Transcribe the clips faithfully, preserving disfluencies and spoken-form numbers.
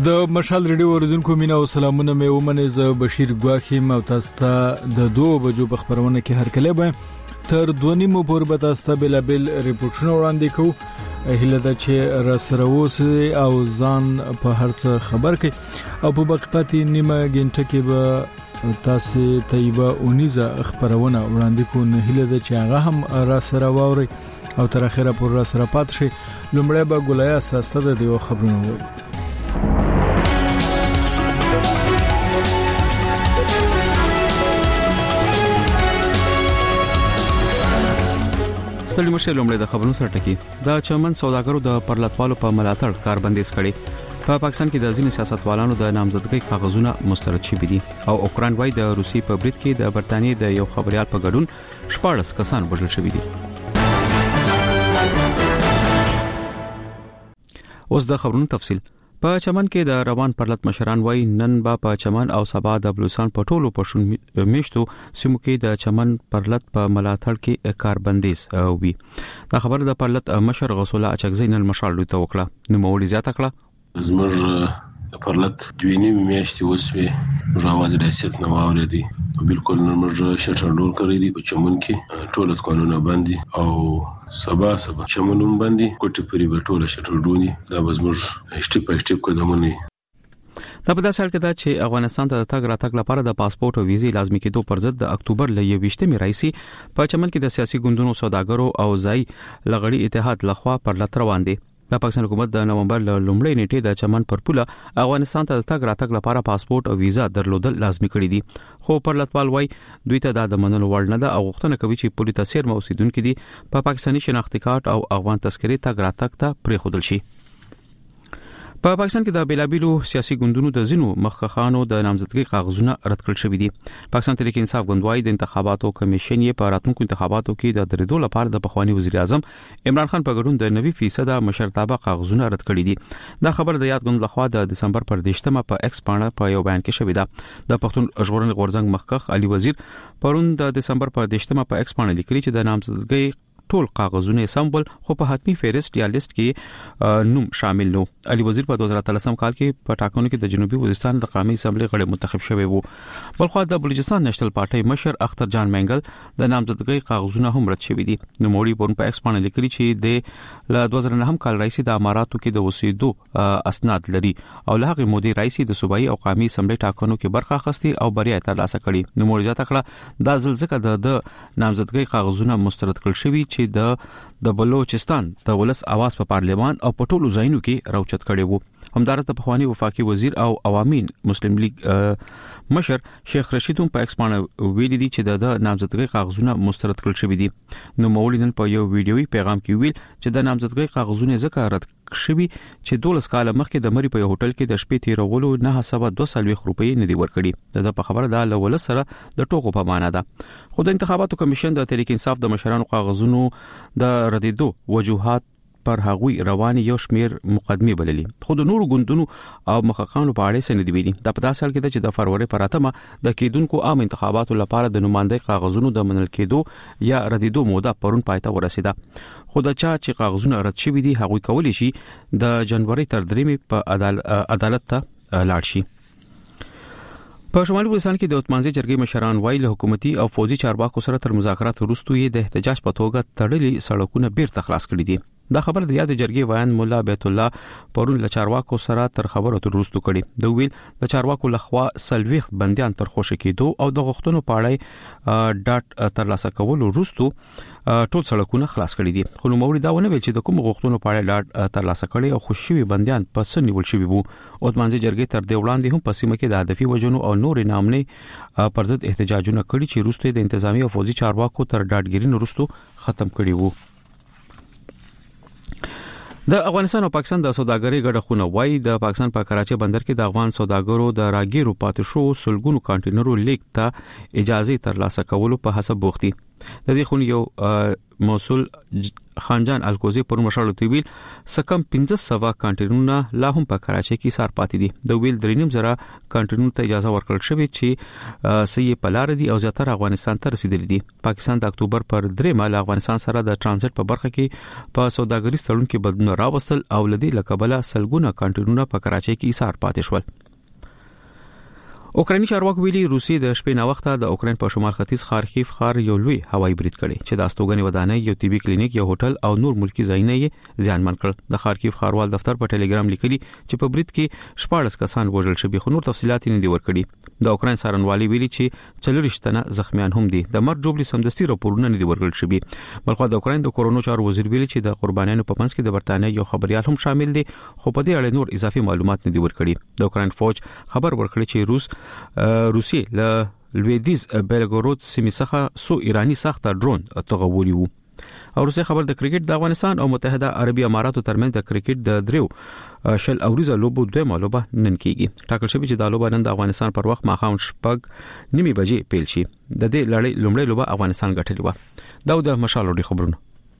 د مشال ریډیو اوریدونکو مینا او سلامونه مې ومنه ز بشیر ګواخیم او تاسو ته د دوه بجو په خبرونه کې هر کله به تر دوه نیمو پورې به تاسو ته بل بل ریپورتونه وړاندې کوو هله دا چې را سره اوسه او ځان په هر څه خبر کړي او په بقپتی نیمه غنټه کې به تاسو طیبه اونیزه خبرونه وړاندې کوو نه هله دا چې هغه هم را سره واوري او تر اخره پر را سره پات شي لومړی به ګولیا اساسته د دیو خبرونه وایي. ستړي مشه لومړی د خبرونو سره ټکی دا چمن سوداګرو د پرلطوالو په ملاتړ کار بندیز کړي. په پاکستان کې د ځینې سیاستوالانو د نامزدګۍ کاغذونه مسترد شوي دي او اوکران وايي د روسي په برید کې د برتانیې د یو خبريال په ګډون شپږ کسان وژل شوي دي. اوس د خبرونو تفصیل. په چمن کې د روان پرلط مشران وای نن با په چمن او سبا د بلوچستان په ټولو پښون میشتو سیمو کې د چمن پرلط په ملاتړ کې کاربندیز وي. دا خبر د پرلط مشر غوث الله اچکزی نن مشال لوي ته وکړه. نو مولي زیاته کړه زمر پرلط دوینی میاشتې وسوي راوځي د سیت نو اوریدي بالکل نمبر شټر ډول کړی دی په چمن کې ټول قانون باندې او سبا سبا چمنوم باندې کوټه پری به ټول شټر ډونی دا بزمر هشټ په هشټ قدمونه. دا په داسې حال کې دا چې افغانستان ته د تګ راتګ لپاره د پاسپورت او ویزې لازمي کېدو پر ضد د اکتوبر ل یوویشتمې راځي په چمن کې د سیاسي ګوندونو سوداګرو او ځای لغړی اتحاد لخوا پر لټ روان دي. د پاکستان حکومت د نومبر ل لومړۍ نیټې د چمن پر پوله افغانستان ته د تګ راتګ لپاره پاسپورت او ویزا درلودل لازمي کړی دي خو پر لټوال وای دوی ته د منلو وړ نه ده او غوښتنه کوي چې پولیس تاثیر موسیدونکو دي په پاکستاني شناختی کارت او افغان تذکرې تګ راتګ ته پریښودل شي. په پاکستان کې د بیلابیلو سیاسي ګوندونو د زینو مخخخانو د نامزدګۍ کاغذونه رد کړل شوې دي. پاکستان تحریک انصاف ګوندوای د انتخاباتو کمیشن یې په راتلونکو انتخاباتو کې د درېدو لپاره د پخوانی وزیر اعظم عمران خان په ګډون د نوي فیصد مشرتابه کاغذونه رد کړي دي. دا خبر د یاد ګوند لخوا د دسمبر پر دیشتمه په ایکس باندې په یو بیان کې شوې ده. د پښتون ژغورنې غورځنګ مخکخ علي وزیر پرون د دسمبر پر دیشتمه په ایکس باندې لیکلي چې د نامزدګۍ ټول کاغذونه سمبل خو په حتمی فهرست یا لیست کې نوم شامل نو. علي وزیر په دوه زره اتلسم کال کې په ټاکنو کې د جنوبي وزیرستان د قومي اسمبلی غړی منتخب شوی وو. بلخو د بلوچستان نېشنل پارټي مشر اختر جان منګل د نامزدګۍ کاغذونه هم رد شوی دي. نو موري پرون په ایکس باندې لیکلي چې د ل دوه زره نهم کال رئیس د اماراتو کې د وسیدو اسناد لري او له هغه مودې رئیس د صوبایي او قومي اسمبلی ټاکنو کې برخه اخیستي او بریا ترلاسه کړي. نو موري ځکه کړه د زلزکه د نامزدګۍ کاغذونه مسترد کړل شوی چې د د بلوچستان د ولس اواز په پارلمان او په ټولو ځایونو کې راوچت کړي وو. همدارته په خواني وفاقي وزیر او عوامي مسلم لیگ مشر شیخ رشید هم په ایکس باندې ویلي دي چې د نامزدګۍ کاغذونه مسترد کړل شوی دي. نو مولینن په یو ویډیوي پیغام کې ویل چې د نامزدګۍ کاغذونه ځکه رد شوی چې دولس کال مخکې د مری په هوټل کې د شپې تیرولو نه حسابه دوه سلوي روپۍ نه دی ورکړي. د په خبره ده له ولس سره د ټوکو په معنا ده. خو د انتخاباتو کمیشن د تحریک انصاف د مشرانو کاغذونو د ردیدو وجوهات پر هغوی رواني یو شمیر مقدمه بللي خو د نورو ګوندونو او مخخانو په اړه سند ویلي. د په داسې حال کې چې د فروری پر اتمه د کېدونکو عام انتخاباتو لپاره د نمائندګۍ کاغذونو د منل کېدو یا ردیدو موده پرون پایته ورسیده. خو د چا چې کاغذونه رد شوي دي هغوی کولی شي د جنوري تر دریمې په عدالت ته لاړ شي. په شمالي وزیرستان کې د اتمانځي جرګې مشران وایي له حکومتي او فوجي چارواکو سره تر مذاکرات وروسته یې د احتجاج په توګه تړلي سړکونه بیرته خلاص کړي دي. دا خبر د یاد جرګې وایان مولا بیت الله پرون له چارواکو سره تر خبرو تر وروسته کړي. د ویل د چارواکو لخوا سلويخ بنديان تر خوشی کېدو او د غوښتنو پاړای ډاټ تر لاسه کول وروسته ټول سړکونه خلاص کړي دي. خو نو موري دا ونه ویل چې د کوم غوښتنو پاړای ډاټ تر لاسه کړي او خوشي بنديان په سن نیول شوی وو. اتمانځي جرګې تر دې وړاندې هم په سیمه کې د هدفي وجونو او نور نامنې پر ضد احتجاجونه کړي چې وروسته د انتظامی او فوجي چارواکو تر ډاټګیري وروسته ختم کړي وو. د افغانستان او پاکستان د سوداګرۍ ګډه خونه وای د پاکستان په کراچي بندر کې د افغان سوداګرو د راګیرو پاتې شو سلګونو کانټینرو لیک ته اجازه ترلاسه کولو په حساب بوختي. د دې خونی یو موصول خانجان الکوزی پر مشالو تویل سکم پنځه سوه کانټینرونه لا هم په کراچۍ کې سار پاتې دي. د ویل درینم زره کانټینرونو ته اجازه ورکړل شوې چې سې په لار دي او زیاتره افغانستان ته رسیدلي دي. پاکستان د اکتوبر پر درې مال افغانستان سره د ترانزیت په برخه کې په سوداګریز تړون کې بدلون راوستل او لدی لکبله سلګونه کانټینرونه په کراچۍ کې سار پاتې شول. اوکراني چارواکي ویلي روسي د شپې نا وخته د اوکرين په شمال ختیځ خارکیف ښار یو لوی هوایي برید کړي چې د استوګنې ودانۍ یو طبي کلینیک یو هوټل او نور ملکی ځایونه یې زیانمن کړل. د خارکیف ښاروال دفتر په ټلګرام لیکلي چې په برید کې شپږ کسان وژل شوي خو نور تفصيلات نه دي ورکړي. د اوکرين سارنوالي ویلي چې څلور شتنه زخمیان هم دي. د مرګ جوړې سمدستي راپورونه نه دي ورکړل شوي. بلخو د اوکرين د کورونا چارو وزیر ویلي چې د قربانیانو په منځ کې د برتانیې یو خبريال هم شامل دي خو په دې اړه نور اضافي معلومات نه دي ورکړي. د اوکرين فوج خبر ورکړي چې روس روسي له لویدیز بیلګورود سیمې څخه سو ایرانی ساخته ډرون توغولي وو. او روسي خبر د کرکټ د افغانستان او متحده عربي اماراتو ترمنځ د کرکټ د دریو شل اوریزه لوبو دوه مالوبه نن کیږي. ټاکل شوی چې د لوبه نن د افغانستان پر وخت ماخام شپږ نیمه بجې پیل شي. د دې لړۍ لومړی لوبه افغانستان ګټلې و. دا د مشال لري خبرونه.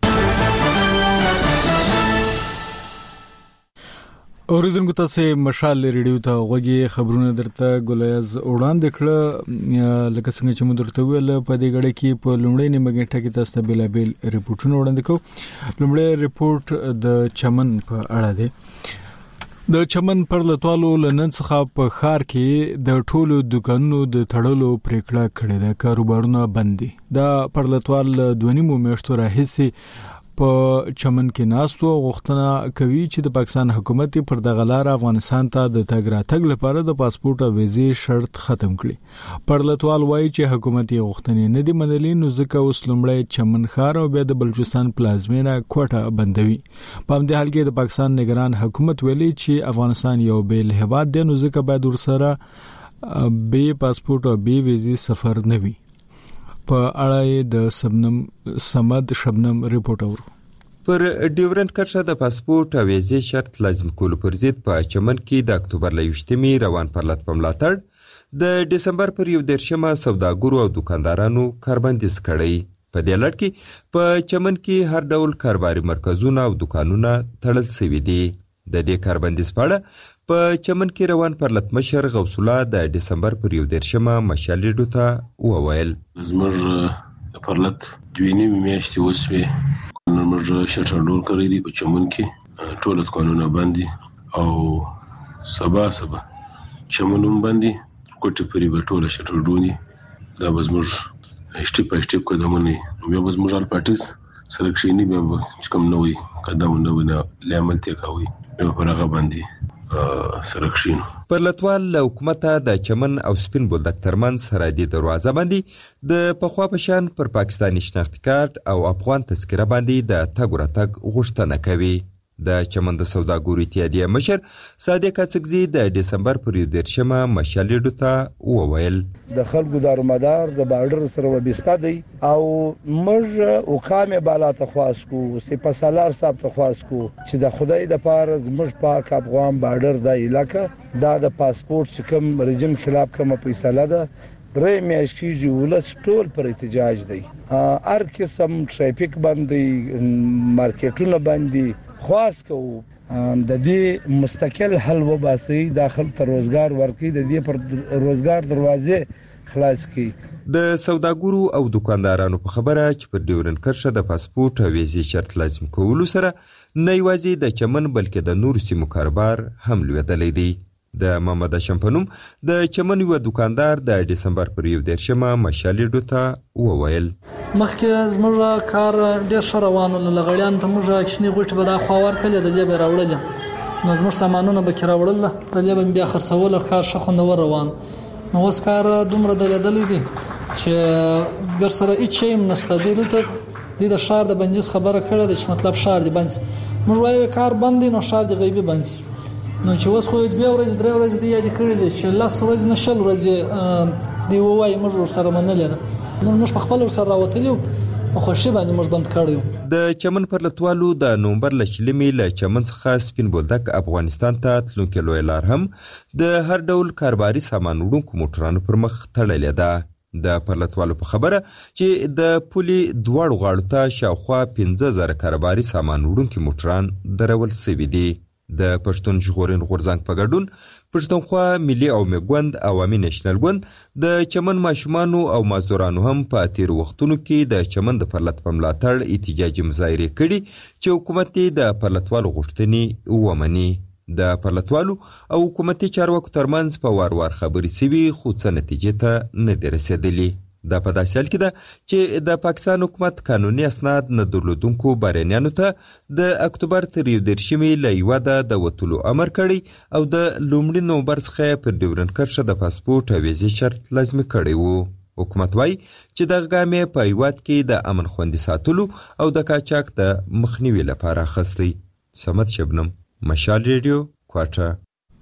اوریدونکو تاسو مشال ریډیو ته غوږی خبرونه درته ګولیاز وړاندې کړه. لکه څنګه چې موږ درته ویل په دې غړې کې په لومړی نیمه غنټه کې تاسو ته بیلابل ریپورتونه وړاندې کوو. لومړی ریپورت د چمن په اړه دی. د چمن پر لټوالو لنن څخه په خار کې د ټولو دکانونو د تړلو پریکړه کړې ده. کاروبارونه بند دي. دا پر لټوال دونیمو میاشتو راهیسي په چمن کې ناستو غوښتنه کوي چې د پاکستان حکومت پر دغه لار افغانستان ته د تګ راتګ لپاره د پاسپورت او ویزې شرط ختم کړي. پرلتوال وایي چې حکومت یې غوښتنې نه دي منلي نو ځکه اوس لومړی چمن ښار او بیا د بلوچستان پلازمینه کوټه بندوي. په همدې حال کې د پاکستان نگران حکومت ویلي چې افغانستان یو بیل هیواد دی نو ځکه باید ورسره به پاسپورت او به ویزې سفر نه وي. په اړه د سبنم سمد شبنم ریپورت اورو. پر ډیورنت کرښه د پاسپورت او ویزې شرط لازم کول پر ضد په چمن کې د اکتوبر لويشتمي روان پرلط په ملاتړ د دسمبر پر یو دیرشمه سوداګرو او دکاندارانو کاربندیز کړی. په دې لړ کې په چمن کې هر ډول کاروباري مرکزونه او دکانونه تړل شوي دي. د دې کاربندیز په اړه په چمن کې روان پرلط مشر غوث الله د دسمبر پر یو دیرشمه مشالېډو ته وویل. زموږ پرلط دوه نیمه میاشتې وسوي نو موږ شټر ډول کړی دی په چمن کې ټول قانونونه باندې او سبا سبا چمنوم باندې کوټه پری به ټول شټر ډونی دا به زموږ هشته په هشته قدمونه بیا به زموږ پارټیز سره کښینی به کوم نوې قدم نوې نه لامل ته کوي په هغه باندې سره کښینو. پرلتوال له حکومته د چمن او سپین بولدک ترمنځ سرحدي دروازه باندې د پخوا په شان پر پاکستاني شناختی کارت او افغان تذکره باندې د تګ راتګ غوښتنه کوي. د چمن د سوداګرو اتحادیې مشر صادق اڅکزي د دسمبر پر یو دیرشمه مشالېډو ته وویل. د خلکو دارومدار د بارډر سره وبسته دی او موږ حکام بالا ته خواست کو سپه سالار صاحب ته خواست کو چې د خدای د پاره موږ پاک افغان بارډر د علاقې دا د پاسپورت کوم رژیم خلاف کوم فیصله ده درې میاشتې جولس ټول پر احتجاج دی. هر قسم ټریفیک باندې مارکیټونه باندې خواست کوو د دې مستقل حل وباسي داخل ته روزګار ورکړي د دې پر روزګار دروازې خلاص کړي. د سوداګرو او دکاندارانو په خبره چې پر ډیورنډ کرښه د پاسپورت او ویزې شرط لازم کولو سره نه یوازې د چمن بلکې د نورو سیمو کاروبار هم لویدلی دی. د محمد شمپنوم د چمن یو دکاندار د دسمبر پر یو دیرشمه مشالېډو ته وویل. مخکې زموږ کار ډېر ښه روان و لغړیان ته موږ کښنی غوټې به دا خوا ورکړلې د دې به راوړلې نو زموږ سامانونه به کې راوړل د دې به بیا خرڅول کار ښه خوندور روان نو اوس کار دومره درېدلی دی چې ګر سره هیڅ شی هم نشته. دې ته د ښار د بندیز خبره کړې ده چې مطلب ښار دی بند موږ وایو کار بند دی نو ښار دی غیبي بند نو چې اوس خو دوه ورځې درې ورځې دی یاد کړی دی چې لاس ورځې نه شل ورځې دی وایي موږ سره منلې ده نو موږ په خپل سره راوتلیو په خوشي باندې موږ بند کړیو. د چمن پر لټوالو د نومبر لشلمي له چمن څخه سپین بولدک افغانستان ته تلونکې لوی لار هم د هر ډول کاروباري سامان وړونکو موټرانو پر مخ تړلې ده. د پرلتوالو په خبره چې د پولي دواړو غاړو ته شاوخوا پنځه زره کاروباري سامان وړونکي موټران درول سوي دي. د پښتون ژغورنې غورځنګ په ګډون پښتونخوا ملي عوامي ګوند عوامي نېشنل ګوند د چمن ماشومانو او مزدورانو هم په تیر وختونو کې د چمن د پرلت په ملاتړ احتجاجي مظاهرې کړي چې حکومت د پرلتوالو غوښتنې ومني. د پرلتوالو او حکومتي چارواکو ترمنځ په وار وار خبرې سوي خو څه نتیجې ته نه دي رسېدلي. دا په داسې حال کې ده چې د پاکستان حکومت قانوني اسناد نه درلودونکو بهرنیانو ته د اکتوبر تر یو دېرشمې له هېواده د وتلو امر کړی او د لومړي نومبر څخه پر ډیورنډ کرښه د پاسپورټ او ویزې شرط لازمي کړی و. حکومت وایي چې دغه ګام یې په هېواد کې د امن خوندي ساتلو او د قاچاق د مخنیوي لپاره اخیستی. صمد شبنم، مشال ریډیو، کوټه.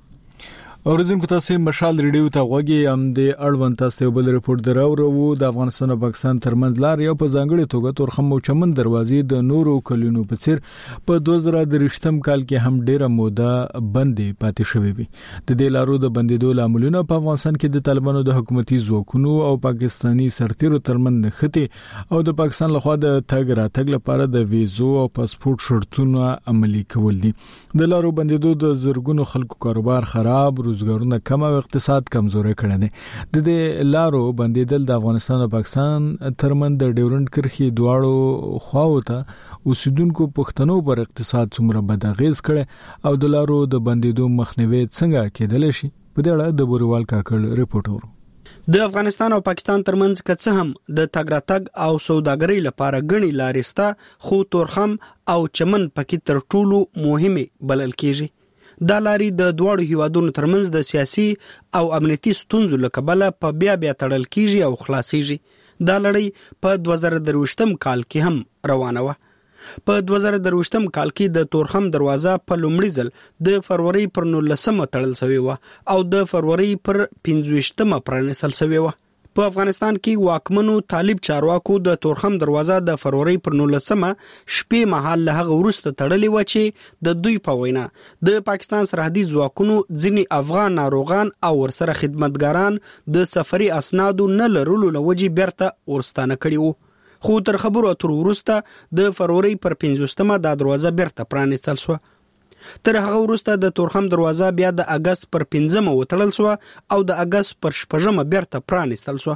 اوریدونکو تاسو مشال ریډیو ته غوږی ام د اړوند تاسو بل ریپورت دراورو. د افغانستان او پاکستان ترمنځ لار یو په ځانګړي توګه تورخم او چمن دروازې د نورو کلونو په څیر په دوه زره درشتم کال کې هم ډیره موده بندي پاتې شوې وي. د دې لارو د بندیدو لاملونه په افغانستان کې د طالبانو د حکومتي ځواکونو او پاکستانی سرتیرو ترمنځ نښتې او د پاکستان لخوا د تګ راتګ لپاره د ویزو او پاسپورت شرطونه عملي کول دي. د لارو بندیدو د زرګونو خلکو کاروبار خراب، روزګارونه کم او اقتصاد کمزوري کړی دی. د دې لارو بندیدل د افغانستان او پاکستان ترمنځ د ډیورنډ کرښې دواړو خواو ته اوسیدونکو پښتنو پر اقتصاد څومره بد اغیز کړي او د لارو د بندیدو مخنیوي څنګه کېدلی شي، په دې اړه د بوریوال کاکړ ریپورت ورو. د افغانستان او پاکستان ترمنځ که څه هم د تګ راتګ او سوداګرۍ لپاره غني لارې سته، خو تورخم او چمن پکې تر ټولو مهمه بلل کېږي. دا لارې د دواړو هیوادونو ترمنځ د سیاسي او امنیتي ستونزو له کبله په بیا بیا تړل کېږي او خلاصيږي. دا لړۍ په دوه زره درویشتم کال کې هم روانه وه. په دوه زره درویشتم کال کې د تورخم دروازه په لومړي ځل د فروری پر نولسمه تړل شوې وه او د فروری پر پنځویشتمه پرانیستل شوې وه. په افغانستان کې واکمنو طالب چارواکو د تورخم دروازه د فروری پر نولسمه شپې مهال له هغه وروسته تړلې و چې د دوی په وینا د پاکستان سرحدي ځواکونو ځینې افغان ناروغان او ورسره خدمتګاران د سفري اسنادو نه لرلو له وجې بیرته ورستانه کړي وو. خو تر خبرو اترو وروسته د فروری پر پنځوستمه دا دروازه بیرته پرانیستل شوه. تر هغه وروسته د تورخم دروازه بیا د اگست پر پنځمه وتړل شوه او د اگست پر شپږمه بیرته پرانیستل شوه.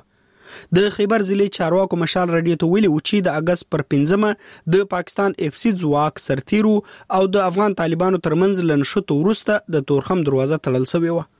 د خیبر ضلع چارواکو مشال رادیو ته ویلي و چې د اگست پر پنځمه د پاکستان اف سی ځواک سرتیرو او د افغان طالبانو ترمنځ لنښتو وروسته د تورخم دروازه تړل شوې وه.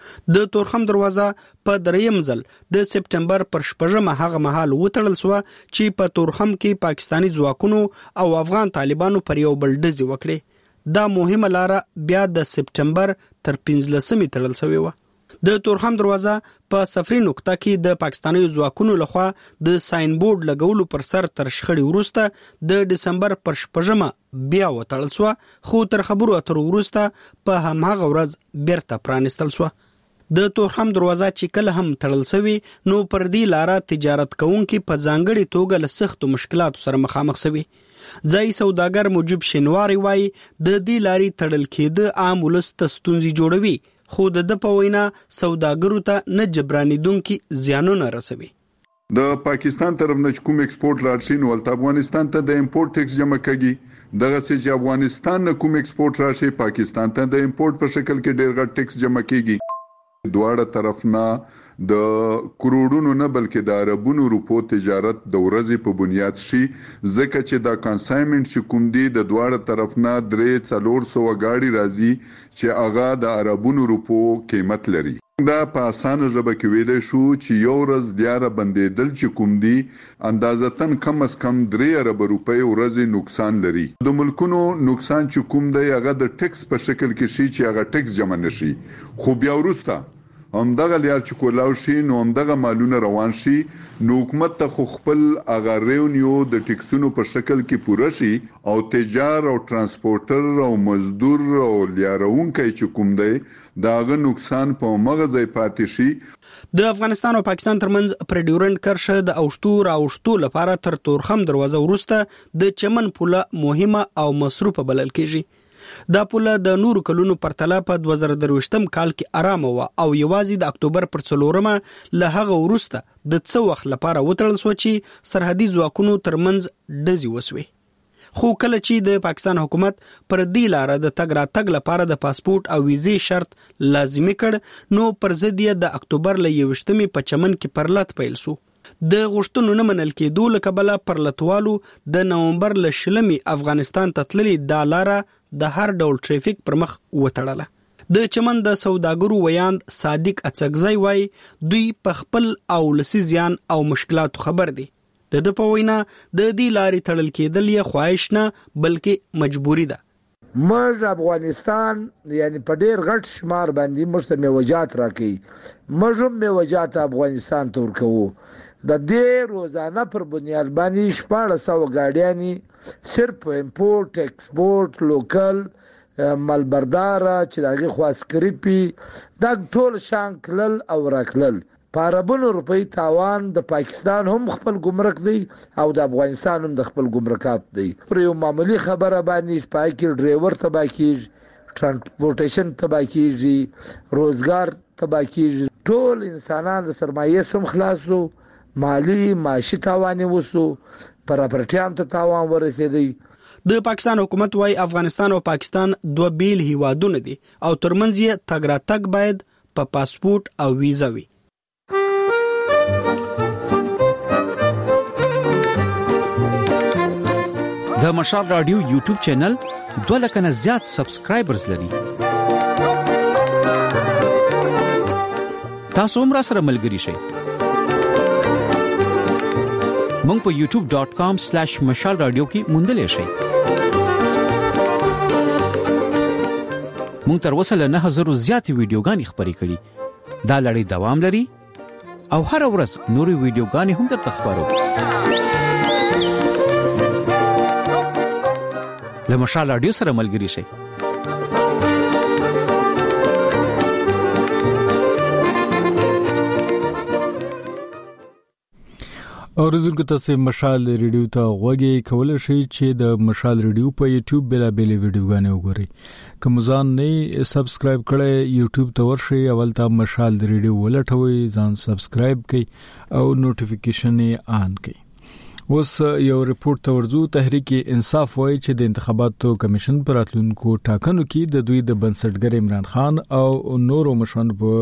د تورخم دروازه په دریم ځل د سپټمبر پر شپږمه هغه مهال وتړل شوه چې په تورخم کې پاکستانی ځواکونو او افغان طالبانو پر یو بل ډزې وکړې. دا مهمه لاره بیا د سپټمبر تر پنځلسمې تړل شوې وه. د تورخم دروازه په سفري نقطه کې د پاکستاني ځواکونو لخوا د ساين بورډ لګولو پر سر تر شخړې وروسته د دسمبر پر شپږمه بیا وتړل شوه، خو تر خبرو اترو وروسته په هماغه ورځ بیرته پرانیستل شوه. د تورخم دروازه چې کله هم تړل شوی نو پر دې لاره تجارت کوونکي په ځانګړي توګه له سختو مشکلاتو سره مخامخ شوي. ځای سوداګر موجب شینواری وای د دې لارې تړل کېده عام ولس ته ستونزې جوړوي، خو د د په وینا سوداګرو ته نه جبرانیدونکي زیانونه رسوي. د پاکستان طرف نه کوم ایکسپورت راشي نو ولته افغانستان ته د امپورټ ټیکس جمع کړي. دغه چې افغانستان نه کوم ایکسپورت راشي پاکستان ته د امپورټ په شکل کې ډېر غټ ټیکس جمع کیږي. دواړه طرف نه د کروڑونو نه بلکې د عربونو روپو تجارت د ورځې په بنیاد شي، ځکه چې دا کنسایمنت چې کوم دی د دواړه طرف نه درې څلور سوه گاډي راځي چې هغه د عربونو روپو قیمت لري. دا په اسانه ژبه کې ویلی شو چې یو ورځ دیاره بندېدل چې کوم دی اندازتن کم از کم درې اربه روپۍ ورځې نقصان لري. د ملکونو نقصان چې کوم دی هغه د ټیکس په شکل کې شي چې هغه ټیکس جمع نشي، خو بیا وروسته همدغه لیار چې کولاو شي نو همدغه مالونه روان شي نو حکومت ته خو خپل هغه ریونیو د ټیکسونو په شکل کې پوره شي او تجار او ترانسپورټر او مزدور او لیارونکي چې کوم دی داغه نقصان په مغه ځای پاتې شي. د افغانستان او پاکستان ترمنځ پر ډیورنډ کرښه د اوشتو راوشتو لپاره تر تورخم دروازه وروسته د چمن پوله مهمه او مصروفه بلل کېږي. دا پوله د نورو کلونو پرتله په دوه زره درویشتم کال کې آرامه و او یوازې د اکتوبر پر څلورمه له هغه وروسته د څه وخت لپاره وتړل شو چې سرحدي ځواکونو ترمنځ ډزې وسوې. خو کله چې د پاکستان حکومت پر دې لاره د تګ راتګ لپاره د پاسپورت او ویزې شرط لازمي کړ نو پر ضد یې د اکتوبر له یوویشتمې په چمن کې پرلت پیل شو. د غوښتنو نه منل کېدو له کبله پرلتوالو د نومبر له شلمې افغانستان ته تللي دا لاره د هر ډول ټریفیک پر مخ وتړله. د چمن د سوداګرو ویاند صادق اڅکزی وای دوی په خپل او لسی زیان او مشکلاتو خبر دي. د د په وینا د دې لارې تړل کېدل یې خواهش نه بلکې مجبوری ده. موږ افغانستان یعنی په ډیر غټ شمار باندې موږ ته میوجات راکې موږ هم میوجات افغانستان ته ورکوو. د دې روزانه پر بنیاد باندې شپاړس سوه ګاډیانې صرف امپورټ ایکسپورټ لوکل مالبرداره چې د هغې خوا سکریپي دا ټول شان کلل او راکلل په اربونو روپۍ تاوان د پاکستان هم خپل ګمرک دی او د افغانستان هم د خپل ګمرکات دی. پر یو معمولی خبره باندې پای کې ډرایور تباه کېږي ترانسپورټیشن تباه کېږي روزګار تباه کېږي ټول انسانان د سرمایې سم خلاص شو مالی معاشي تاوان وسو پراپرټیان ته تاوان ورسېدی. د پاکستان حکومت وايي افغانستان او پاکستان دوه بیل هیوادونه دي او ترمنځ یې تګ راتګ باید په پا پاسپورت او ویزا وي. د مشال رادیو یوټیوب چینل دوه لک نه زیات سبسکرایبرز لري. تاسو هم را سره ملګری شئ. مونږ په یوټیوب ډاٹ کام سلیش مشال رادیو کې موندلې شئ. مونږ تر اوسه له نه هزار زیاتې ویډیوګانې خپرې کړې. دا لړۍ دوام لري او هر ورځ نورې ویډیوګانې هم درته خپرو. له مشال رادیو سره ملګری شئ. اوریدونکو تاسو مشال ریډیو ته غوږی کولای شئ چې د مشال ریډیو په یوټیوب بلا بیل ویډیوګانې وګورئ. کوم ځان نه سبسکرایب کړئ یوټیوب ته ورشئ اول ته مشال ریډیو ولټوئ ځان سبسکرایب کړئ او نوټیفیکیشن یې آن کړئ. اوس یو ریپورت ته ورځو. تحریک انصاف وایي چې د انتخاباتو کمیشن پر راتلونکو ټاکنو کې د دوی د بنسټګر عمران خان او نورو مشرانو په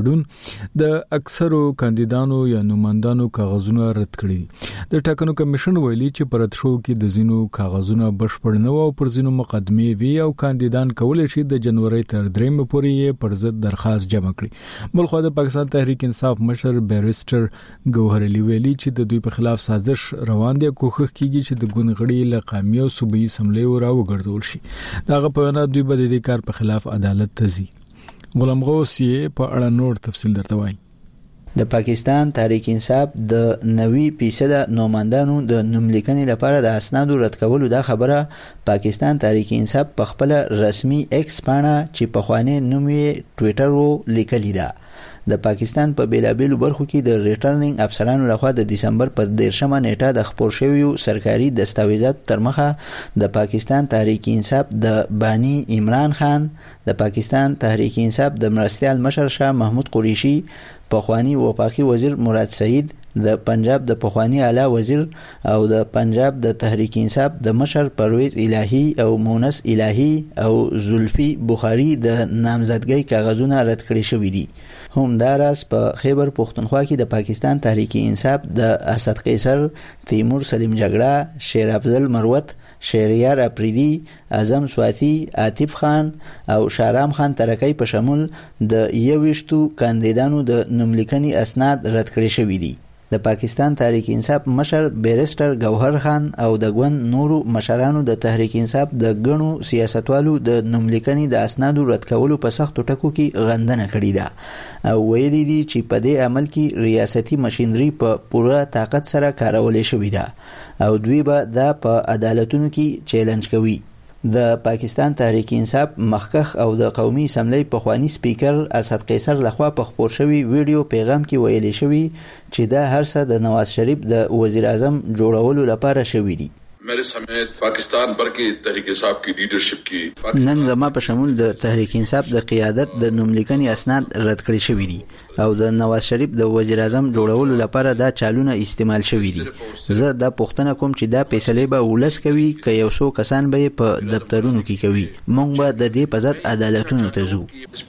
ګډون د اکثرو کاندیدانو یا نوماندانو کاغذونه رد کړي دي. د ټاکنو کمیشن ویلي چې پر رد شو کې د زینو کاغذونه بشپړ نه او پر زینو مقدمه وی او کاندیدان کولای شي د جنوري تر درېمه پورې پر ضد درخواست جمع کړي. بلخو د پاکستان تحریک انصاف مشر بیرسټر ګوهر علي ویلي چې د دوی په خلاف سازش روان دي کوښښ کیږي چې د ګوندغړي له قومي او صوبایي سملې وراوګرځول شي. داغه په وینا دوی به د دې کار په خلاف عدالت ته ځي. غلام غوث یې په اړه نور تفصیل درته وایي. د پاکستان تحریک انصاف د نوي فیصد نوماندانو د نوملیکنې لپاره د اسنادو رد کولو دا خبره پاکستان تحریک انصاف په خپل رسمي ایکس پاڼه چې په خواني نوم یې ټوئیټر و لیکلی ده. د پاکستان په بیلابیلو برخو کې د ریټرنینګ افسرانو لخوا د دسمبر په دیرشمه نیټه د خپور شویو سرکاري دستاویزات تر مخه د پاکستان تحریک انصاف د بانی عمران خان، د پاکستان تحریک انصاف د مرستیال مشر شاه محمود قریشي، پخوانی وفاقي وزیر مراد سعید، د پنجاب د پخوانی اعلی وزیر او د پنجاب د تحریک انصاف د مشر پرویز الهی او مونس الهی او زلفی بخاری د نامزدګۍ کاغذونه رد کړي شوې دي. همداراز په خیبر پختونخوا کې د پاکستان تحریک انصاف د اسد قیصر، تیمور سلیم جګړه، شیر افضل مروت، شهریار اپریدی، اعظم سواتی، عاطف خان او شارام خان ترکی په شمول د یوشتو کاندیدانو د نوملیکنې اسناد رد کړي شوي دي. د پاکستان تحریک انصاف مشر بیرسټر ګوهر خان او د ګوند نورو مشرانو د تحریک انصاف د ګڼو سیاستوالو د نوملیکنې د اسنادو رد کولو په سختو ټکو کې غندنه کړې ده او ویلي دي چې په دې عمل کې ریاستي مشینري په پوره طاقت سره کارولې شوې ده او دوی به دا په عدالتونو کې چیلنج کوي. د پاکستان تحریک انصاف مخکخ او د قومي اسمبلی پخوانی سپیکر اسد قیصر لخوا په خپور شوی ویډیو پیغام کې ویلي شوی چې دا هر څه د نواز شریف د وزیر اعظم جوړولو لپاره شوی دي. मेरे समेत पाकिस्तान भर की तहरीक इंसाफ की लीडरशिप की نن زما په شمول د تحریک انصاف د قیادت د نوملیکنې اسناد رد کړی شوی دي او د نواز شریف د وزیر اعظم جوړولو لپاره دا چالونه استعمال شوی دي. زه دا پوښتنه کوم چې دا فیصله به ولس کوي که یو څو کسان به په دفترونو کې کوي. موږ به د دې په ضد عدالتونو ته ځو.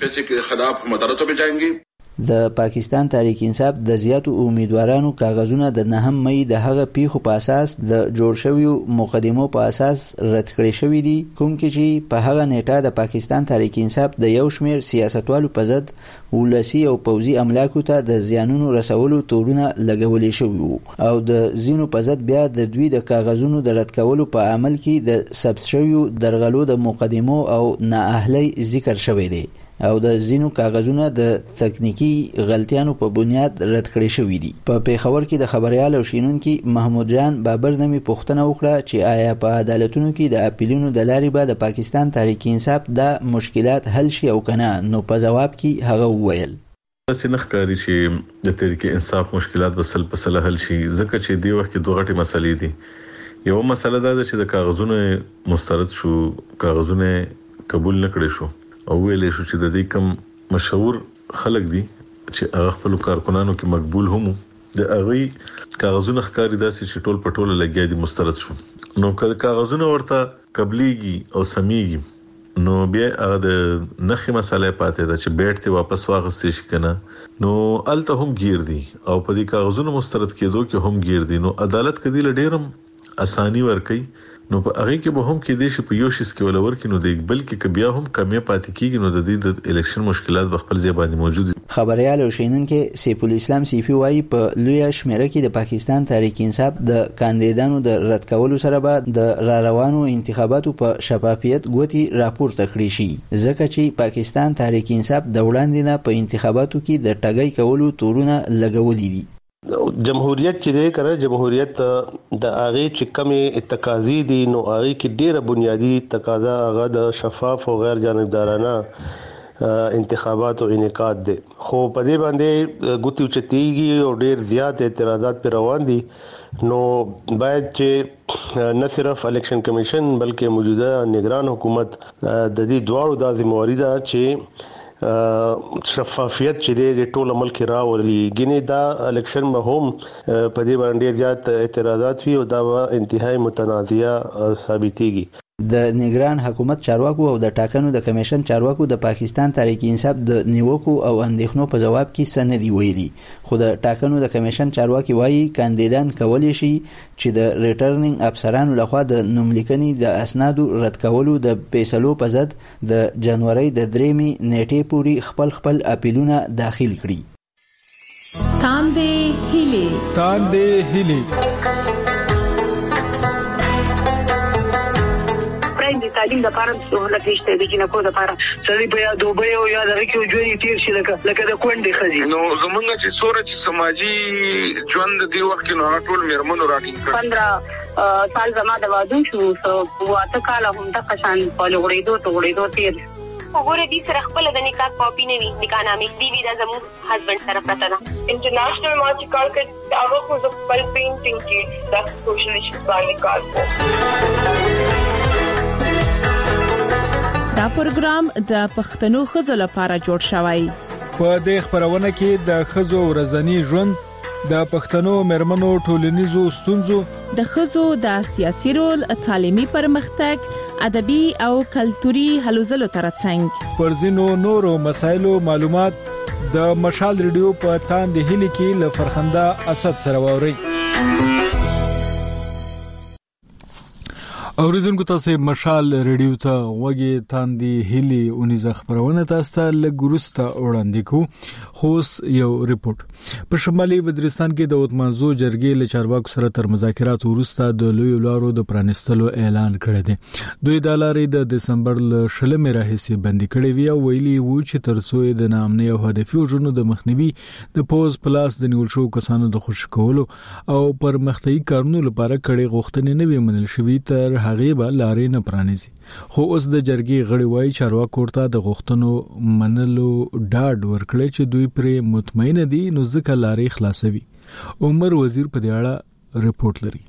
د پاکستان تحریک انصاف د زیاتو امیدوارانو کاغذونه د نهم مئی د هغه پیښو په اساس د جوړ شویو مقدمو په اساس رد کړی شوی دي، کوم کې چې په هغه نیټه د پاکستان تحریک انصاف د یو شمېر سیاستوالو په ضد ولسی او پوځي املاکو ته د زیانونو رسولو تورونه لګولې شوي وو او د ځینو په ضد بیا د دوی د کاغذونو د رد کولو په عمل کې د ثبت شویو درغلو د مقدمو او نااهلۍ ذکر شوی دی او د زینو کاغذونه د تکنیکی غلطیانو په بنیاد رد کړی شوی دي. په پیښور کې د خبريال او شینونکو محمود جان بابر نومي پوښتنه وکړه چې آیا په عدالتونو کې د اپیلونو د لارې به د پاکستان تحریک انصاف د مشکلات حل شي او کنه، نو په جواب کې هغه وویل سنخ کاری چې د تحریک انصاف مشکلات بسل پسل حل شي، ځکه چې دی وخت کې دوه غټي مسلې دي. یو مسله دا ده چې د کاغذونو مسترد شو، کاغذونه قبول نکړي شو او ویلې شو چې د دې کم مشهور خلک دي چې هغه خپل کارکونانو کې مقبول هم د هغه کاغذونه ښکاری داسې چې ټول پټول لګیا دي مسترد شو. نو کله کاغذونه ورته قبليږي او سميږي نو بیا هغه د نخي مسالې پاتې ده چې بیٹ ته واپس واغستې شي کنه، نو الته هم گیر دي او په دې کاغذونو مسترد کېدو کې هم گیر دي. نو عدالت کدي لډیرم اساني ورکي، نو په هغه کې به هم کې دي چې په یو شیس کې ولور کې نو د بلکې کبیا هم کمې پاتې کیږي، نو د دې د الیکشن مشکلات په خپل ځای باندې موجود دي. خبريال او شینونکو سیف الاسلام سیفی وايي په لوی شمیره کې د پاکستان تحریک انصاف د کاندیدانو د رد کولو سره به د را روانو انتخاباتو په شفافیت ګوتی راپورته کړی شي، ځکه چې پاکستان تحریک انصاف د وړاندې نه په انتخاباتو کې د ټګۍ کولو تورونه لګولې دي. جمهوریت چې دی کنه، جمهوریت د هغه چې کمی تقاضی دي نو هغه کې ډیره بنیادی تقاضا هغه د شفاف او غیر جانبدارانه انتخابات او انعقاد دي. خو په دې باندې ګوتو چتیږي او ډیر زیات اعتراضات پر روان دي. نو باید چې نه صرف الیکشن کمیشن بلکې موجوده نگران حکومت د دې دواړو د ذمہواری ده چې شفافیت چې د ټول ملک راولي. ګینه دا الیکشن به هم په دې باندې زیات اعتراضات وي او دا انتهایی متنازعه ثابتېږي. د نگران حکومت چارواکو او د ټاکنو د کمیشن چارواکو د پاکستان تحریک انصاف د نیوکو او اندېښنو په جواب کې سند ویلي، خو د ټاکنو د کمیشن چارواکي وایي کاندیدان کولی شي چې د ریټرنینګ افسرانو لخوا د نوملیکنې د اسنادو رد کولو د فیصلو په ضد د جنوري د درېمې نیټې پورې خپل خپل اپیلونه داخل کړي. تاندې هلي تاندې هلي د تعلیم لپاره سہولت نشته د جنکو لپاره سړي په یاد دوبه او یاد راکې ژوند تیر شي لکه لکه د کونډې خزي. نو زمونږ چې سوره چې سماجی ژوند دی وخت نو ټول میرمنو راټینګ کړ. پندرہ سال زما د وادو شو واته کال هم د قشان په لغړېدو ته غړېدو تیر وګوره دې سره خپل د نکاح کاپی نه وي، نکاح نامې دی وی د زمو هسبند سره پراته ده. انټرنیشنل مارچ کال کې هغه خو د خپل پینټینګ کې د سوشل ایشوز باندې کار کوي. دا پروګرام د پښتنو ښځو لپاره جوړ شوی. په دې خبرونه کې د ښځو ورځنی ژوند، د پښتنو مرمنو ټولنیزو ستونزو، د ښځو د سیاسي رول، تعلیمي پرمختګ، ادبي او کلتوري هلو ځلو ترڅنګ پر ځینو نورو مسایلو معلومات د مشال ریډیو په تاندې هلي کې له فرخنده اسد سره ووري. اوریدونکو تاسو مشال ریډیو ته وګي تاندې هلي اونیزه خبرونه تاسو ته لګورسته وړاندې کو. خوس یو ریپورت په شمالي وزیرستان کې د وتمنځو جرګې له چارواکو سره تر مذاکرات وروسته د لوی لارو د پرانستلو اعلان کړی دی. دوی د لارې د دسمبر ل شلمې راهیسې بندي کړې وی او ویلي وو چې ترڅو د نامنې او هدفي وژنو د مخنیوي د پوز پلاس د نیول شو کسانو د خوشی کولو او پرمختګي کارونو لپاره کړي غوښتنې نه وي منل شوې تر هغه به لارې نه پرانیزي. خو اوس د جرګې غړي وایي چارواکو ورته د غوښتنو منلو ډاډ ورکړي چې دوی پر مطمئن دي نو ځکه لارې خلاصوي. عمر وزیر په دې اړه ریپورت لري.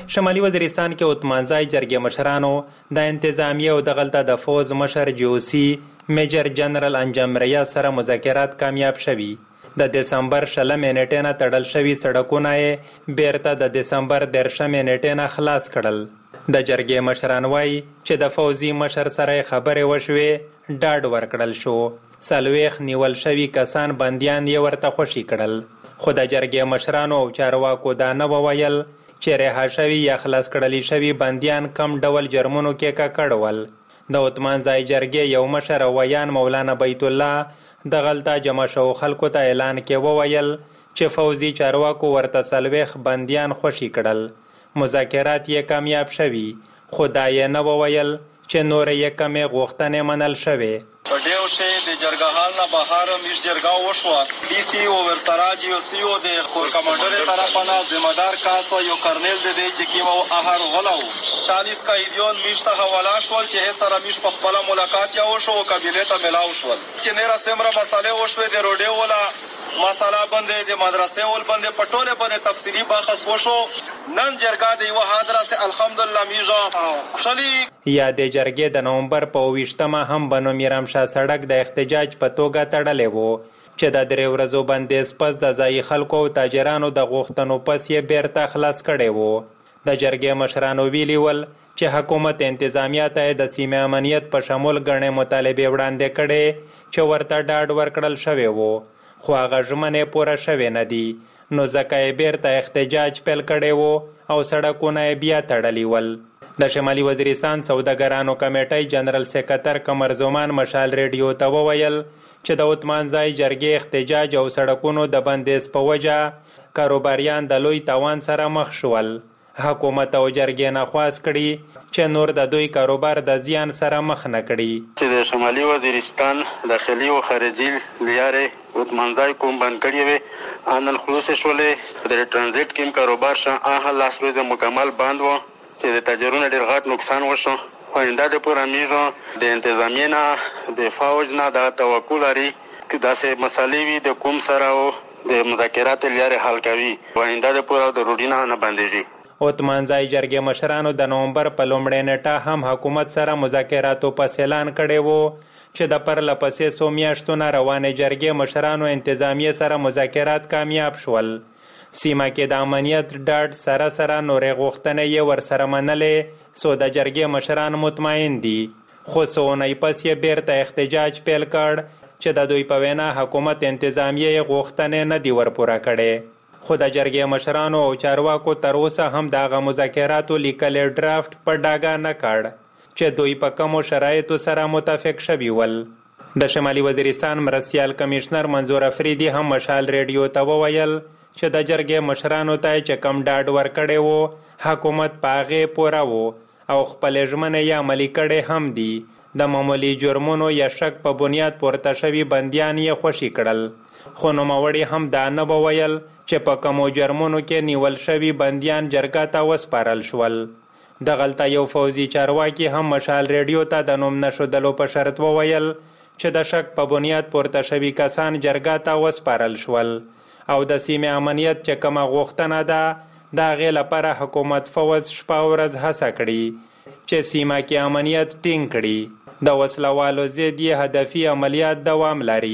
شمالي وزیرستان کې عثمانزای جرګې مشرانو د انتظامیه او د غلطه د فوز مشر جیوسی میجر جنرال انجم ریاض سره مذاکرات کامیاب شوي. د دسمبر شلمې نیټې نه تړل شوي سړکونه یې بیرته د دسمبر دیرشمې نیټې نه خلاص کړل. د جرګې مشران وایي چې د فوزي مشر سره خبرې وشوې، ډاډ ورکړل شو. څلوېښت نیول شوي کسان بندیان یې ورته خوشي کړل، خو د جرګې مشرانو او چارواکو دا نه وویل چې رها شوي یا خلاص کړلی شوي بندیان کم ډول جرمونو کې ککړ ول. د عثمانزای جرګې یو مشر ویان مولانا بیت الله د غلطه جمع شو خلکو ته اعلان کې وویل چې فوزي چارواکو ورته څلوېښت بندیان خوشي کړل. مذاکرات یې کامیاب شوي، خو دا یې نه وویل چې نور یې کمې غوښتنې منل شوې. په ډیو شی د جرګهال نه بهر میش جرګه وشوه. ډي سي او ورسراج یو سی او د کور کمانډر طرفانه ذمہ دار کاس یو کرنل د دې چې کیمو اهر غلو چالیس قیدیون میش ته حواله شول چې سره میش په خپل ملاقات یا وشو او قبيله ته ملاو شول چې نه را سمره مسالې وشوي د روډي ولا مساله باندې د مدرسې ول باندې پټوله باندې تفصیلی بحث وشو. نن جرګه د یو حاضر سه الحمدلله میجا خوشالي یا د جرګې د نومبر په ویشتمه هم بنو میرام شاه سړک د احتجاج په توګه تړلې وو چې د درې ورځو بندیز پس د ځایي خلکو او تاجرانو د غوښتنو پس یې بیرته خلاص کړی وو. د جرګې مشرانو ویلي ول چې حکومت انتظامیه ته د سیمې امنیت په شمول ګڼې مطالبې وړاندې کړې چې ورته ډاډ ورکړل شوی وو، خو هغه ژمنې پوره شوې نه دي. نو ځکه یې بیرته احتجاج پیل کړی وو او سړکونه یې بیا تړلي ول. د شمالي وزیرستان سوداګرانو کمیټۍ جنرال سکرټر قمر زمان مشال ریډیو ته وویل چې د عثمانزای جرګې احتجاج او سړکونو د بندیز په وجه کاروباریان د لوی تاوان سره مخ شول. حکومت او جرګې نه خواست کړي چې نور د دوی کاروبار د زیان سره مخ نه کړي. چې د شمالي وزیرستان داخلي او خارجي لیارې عثمانزای کوم بند کړي وي ان الخلوص شولې د ترانزیت کیم کاروبار شه آه لاس ورځ مکمل بند و چې د تاجرونو ډېر غټ نقصان وشو. آینده د پوره میزو د انتظامیه نه د فوج نه د توقع لري چې داسې مسالې وي د کوم سره او د مذاکرات لارې حل کوي. آینده د پوره د روډینا نه بندېږي. عثمانزای جرګې مشرانو د نومبر په لومړۍ نیټه هم حکومت سره مذاکراتو پس اعلان کړی وو چې د پرله پسې څو میاشتو نه روانې جرګې مشرانو انتظامیه سره مذاکرات کامیاب شول. سیمه کې د امنیت ډاډ سره سره نورې غوښتنې یې ورسره منلې، سو د جرګې مشران مطمئن دي. خو څو اونۍ پس یې بیرته احتجاج پیل کړ چې د دوی په وینا حکومت انتظامیه یې غوښتنې نه دي ورپوره کړې. خو د جرګې مشرانو او چارواکو تر اوسه هم د هغه مذاکراتو لیکلی ډرافټ په ډاګه نه کړ چې دوی په کومو شرایطو سره متفق شوي ول. د شمالي وزیرستان مرستیال کمیشنر منظور افریدي هم مشال ریډیو ته وویل چې د جرګې مشرانو ته چې کم ډاډ ورکړی وو حکومت په هغې پوره وو او خپلې ژمنې یې عملي کړې هم دي. د معمولي جرمونو یا شک په بنیاد پورته شوي بندیان یې خوشي کړل، خو نوموړي هم دا نه وویل چې په کومو جرمونو کې نیول شوي بندیان جرګه ته وسپارل شول. دغلته یو فوزي چارواکي هم مشال ریډیو ته د نوم نښودلو په شرط وویل چې د شک په بنیاد پورته شوي کسان جرګه ته وسپارل شول او د سیمې امنیت چې کومه غوښتنه ده د هغې لپاره حکومت فوز شپه ورځ هڅه کړي چې سیمه کې امنیت ټینګ کړي. د وسلوالو ضد یې هدفي عملیات دوام لري.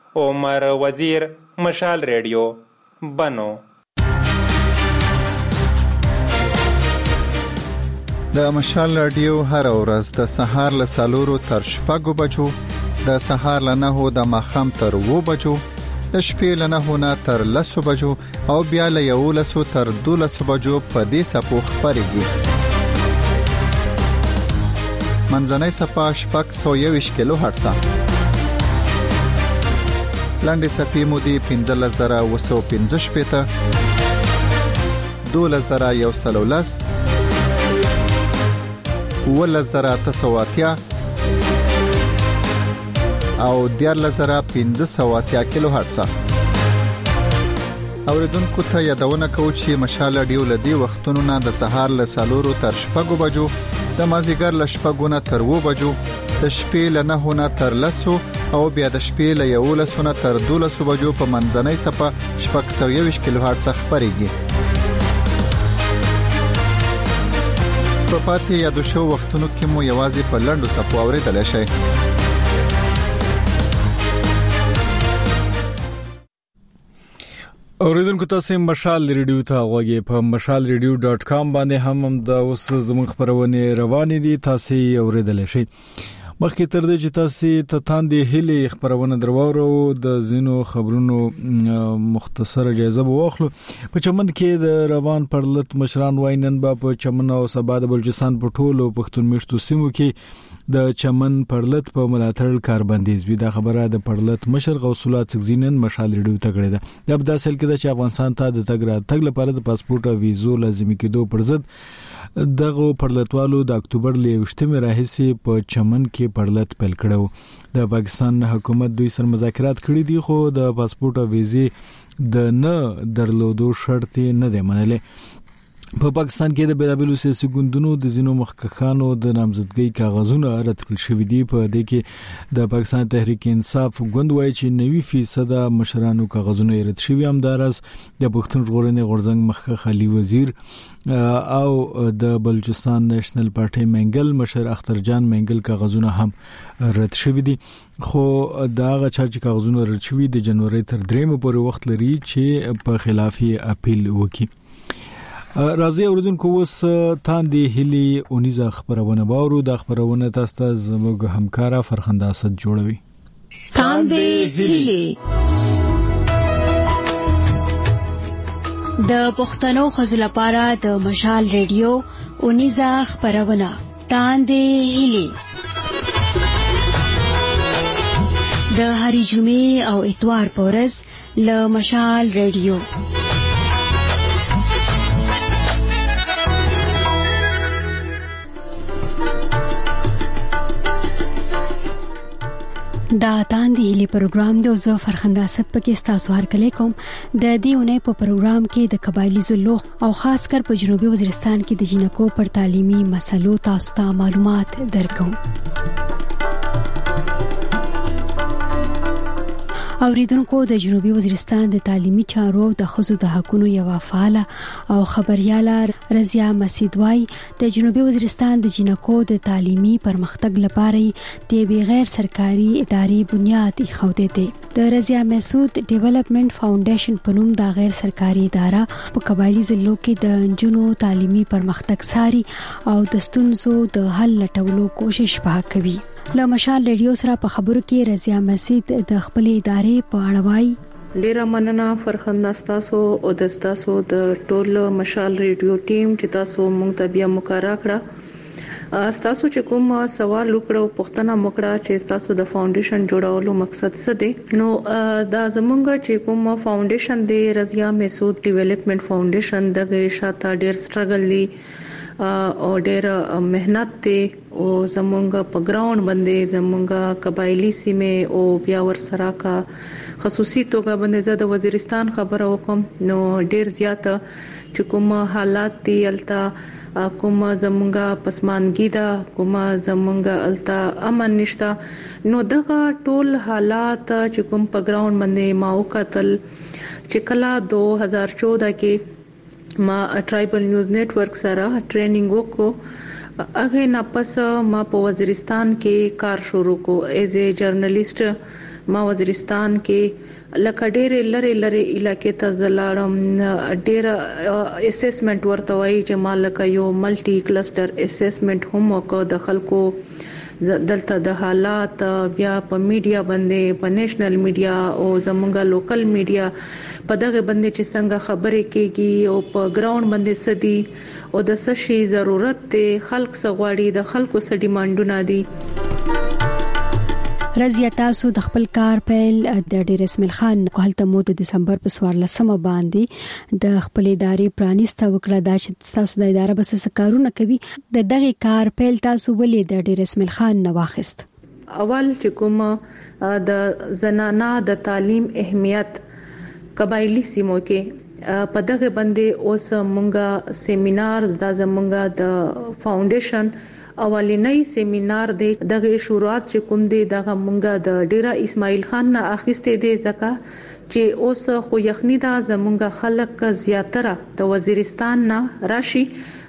عمر وزیر، مشال ریډیو، بنو. د مشال رادیو هر ورځ د سهار له څلورو تر شپږو بجو، د سهار له نهو د ماښام تر اوو بجو، د شپې له نهو نه تر لسو بجو او بیا له یولسو تر دولسو بجو په دې څپو خپرېږي. منځنۍ څپه شپږ سوه یوویشت کیلو هرټزه، لنډې څپې مو دي پنځلس زره اوه سوه پنځه شپېته، دولس زره یو سل او لس، اوولس زره اته سوه اتیا او دیارلس زره پنځه سوه اتیا کیلو هرټزه. اوریدونکو ته یادونه کوو چې مشال رادیو له دې وختونو نه د سهار له څلورو تر شپږو بجو، د مازیګر له شپږو نه تر اوو بجو، د شپې له نهو نه تر لسو او بیا د شپې له یولسو نه تر دولسو بجو په منځنۍ څپه شپږ سوه یوویشت کیلو هرټزه خپرېږي. په پاتې یادو شو وختونو کې مو یوازې په لنډو څپو اوریدل شي. اوریدونکو تاسو مشال ریډیو ته غوږی په مشال ریډیو ډاٹ کام باندې هم هم د اوس زموږ خبرونه روانې دي، تاسو اوریدل شي. مخکې تر دې چې تاسو ته تاندې هلي خبرونه درواورو د زینو خبرونو مختصره جایزه واخلو. په چمن کې د روان پرلط مشران واینن با په چمن او سبا د بلوچستان په ټولو پښتون میشتو سیمو کې د چمن پرلط په ملاتړ کاربندیز وی د خبره د پرلط مشر غوث الله څګزینن مشال ریډیو ته کړی ده. د ابدا سل کې د افغانستان ته د تګ را تګ لپاره د پاسپورت او ویزو لازمي کېدو پر ضد دغه پرلطوالو د اکتوبر لیوشتمه راهسي په چمن کې پرلط پیل کړو. د پاکستان حکومت دوی سره مذاکرات کړي دي خو د پاسپورت او ویزې د نه درلودو شرط نه دی منلې. په پاکستان کې د بیلابیلو سیاسي ګوندونو د زینو مخکخانو د نامزدګۍ کاغذونه رد کړل شوې دي. په دې کې د پاکستان تحریک انصاف ګوند وایي چې نوي فیصد مشرانو کاغذونه رد شوي، همدارس د پښتون ژغورنې غورځنګ مخکخ علي وزیر او د بلوچستان نېشنل پارټي منګل مشر اختر جان منګل کاغذونه هم رد شوي دي. خو دا هغه چې کاغذونه رد شوي د جنوري تر درېمه پورې وخت لري چې په خلاف اپیل وکړي. راځي اوریدونکو اوس تاندې هلي اونیزه خبرونه باورو د خبرونه تاسو ته زموږ همکارا فرخنده اسد جوړوي. تاندې هلي د پښتنو خزل لپاره د مشال ریډیو اونیزه خبرونه تاندې هلي د هری جمعې او اتوار پورز له مشال ریډیو. دا تاندې هلي پروګرام د زو فرخنده اسد پکې تاسو هر کله کوم د دې اونۍ په پروګرام کې د قبایلی زلو او خاص کر په جنوبي وزیرستان کې د جنکو پر تعلیمي مسلو تاسو ته معلومات درکوم. اوریدونکو د جنوبي وزیرستان د تعلیمي چارو د خزو د حقوقو یو فعال او خبرياله رضیا مسیدوای د جنوبي وزیرستان د جنکو د تعلیمي پرمختګ لپاره د بغیر سرکاري ادارې بنیاد ایښودې ده. د رضیا مسعود ډیولپمنٹ فاونډیشن په نوم د غیر سرکاري اداره په قبایلی ضلعو کې د جنو تعلیمي پرمختګ ساري او د ستونزو د حل لټولو کوشش په کوي. له مشال ریډیو سره په خبرو کې رضیا مسعود د خپل ادارې په اړه وایي. ډیره مننه فرخنده تاسو او د تاسو د ټول مشال ریډیو ټیم چې تاسو مونږ ته بیا مقرره کړه. تاسو چې کوم سوال وکړو پښتنه مکړه چې تاسو د فاونډیشن جوړولو مقصد څه دی، نو دا زمونږ چې کوم فاونډیشن دی رضیا مسعود ډیولپمنٹ فاونډیشن دغه شاته ډیر سټرګل دی او ډېر مهنت دی او زمونږ په ګراوند باندې زمونږ قبایلی سیمه او بیا ور سره کا خصوصي توګه باندې زه د وزیرستان خبره وکم. نو ډېر زیات چې کوم حالات دی التا کوم زمونږ پسمانګی دا کوم زمونږ التا امن نشتا، نو دغه ټول حالات چې کوم په ګراوند باندې ما وکتل چې کله دوه هزار چودہ کې ما ټرایبل نیوز نتورک سره ټریننګ وکړو. هغه نه پس ما په وزیرستان کې کار شروع کو ایز ا جرنالیست. ما وزیرستان کې لکه ډېر لری لری علاقې ته زلاړم، ډېر اسسمنت ورته وایي چې ما لکه یو ملټي کلسټر اسسمنت هم وکړ د خلکو دلته د حالات بیا په میډیا باندې په نېشنل میډیا او زمونږه لوکل میډیا په دغه باندې چې څنګه خبرې کېږي او په ګراوند باندې سدي او د څه شي ضرورت دی، خلک سغواړي، د خلکو څه ډیمانډونه دي. رضیا تاسو د خپل کار پیل د ډیر اسماعیل خان کوهلته مو د دسمبر په څوارلسمه باندې د خپل ادارې پرانیسته وکړه. دا چې تاسو د اداره بس څه کارونه کوي، د دغه کار پیل تاسو ولې د ډیر اسماعیل خان نه واخیست؟ اول چې کوم د زنانه د تعلیم اهمیت قبایلی سیمو کې په دغه باندې اوس مونږه سیمینار د زمونږه د فاونډیشن اولینی سیمینار دی. دغه شروعات چې کوم دی دغه مونږه د ډیرا اسماعیل خان نه اخیسته دی ځکه چې اوس خو یخنی دا زمونږه خلک زیاتره د وزیرستان نه راشي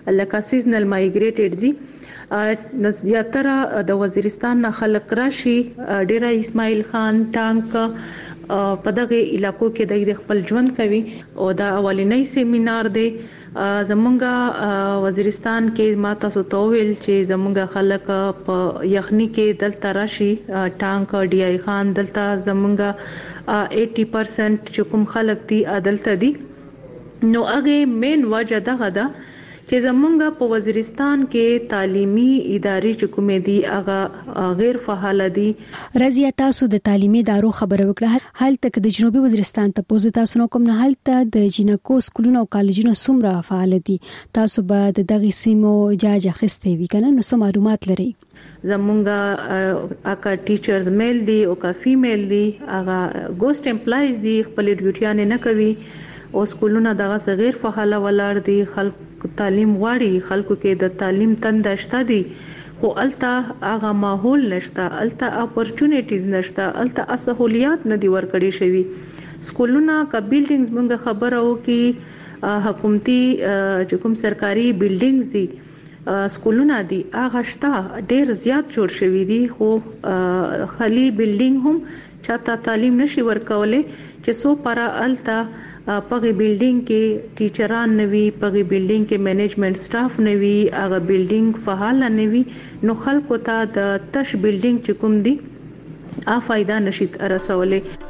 لکه سیزنل مایګریټډ دي زیاتره د وزیرستان نه خلک راشي ډیره اسماعیل خان ټانک په دغه علاقو کې د خپل ژوند کوي او دا اولنۍ سیمینار دی زمونږه وزیرستان کې ما تاسو ته ویل چې زمونږه خلک په یخني کې دلته راشي ټانک ډي آی خان دلته زمونږه اسی پرسنټ چې کوم خلک دي دلته دي نو هغه مین وجه دغه ده چې زمونږه په وزیرستان کې تعلیمي ادارې چې کومې دي هغه غیر فعال دي. رضیا تاسو د تعلیمي ادارو خبره وکړه هل تک د جنوبي وزیرستان ته پوز تاسو نو کوم نه هل ته د جنکو سکولونو او کالجونو څومره فعال دي تاسو به د دغه سیمو اجازه اخیستې وي کنه نو څه معلومات لري؟ زمونږه اکا ټیچرز میل دي او کا فیمیل دي هغه ګوست امپلایز دي خپل ډیوټیانه نه کوي او سکولونه دغه غیر فعال ولر دي خلک تعلیم غواړي خلکو کې د تعلیم تند شته دي خو الته هغه ماحول نشته الته اپورچونټیز نشته الته سہولیات نه دي ورکړي شوی سکولونه کا بلډینګز موږ خبره وو کې حکومتي چې کوم سرکاري بلډینګز دي سکولونه دي هغه شته ډیر زیات جوړ شوی دي خو خالي بلډینګ هم چاته تعلیم نشي ورکولې چې سو پر الته پغه بلډینګ کې ټیچران نوي پغه بلډینګ کې مینجمنت سټاف نوي هغه بلډینګ فعال نوي نو خلکو ته د تش بلډینګ چې کوم دي ا فائدہ نشي رسولې.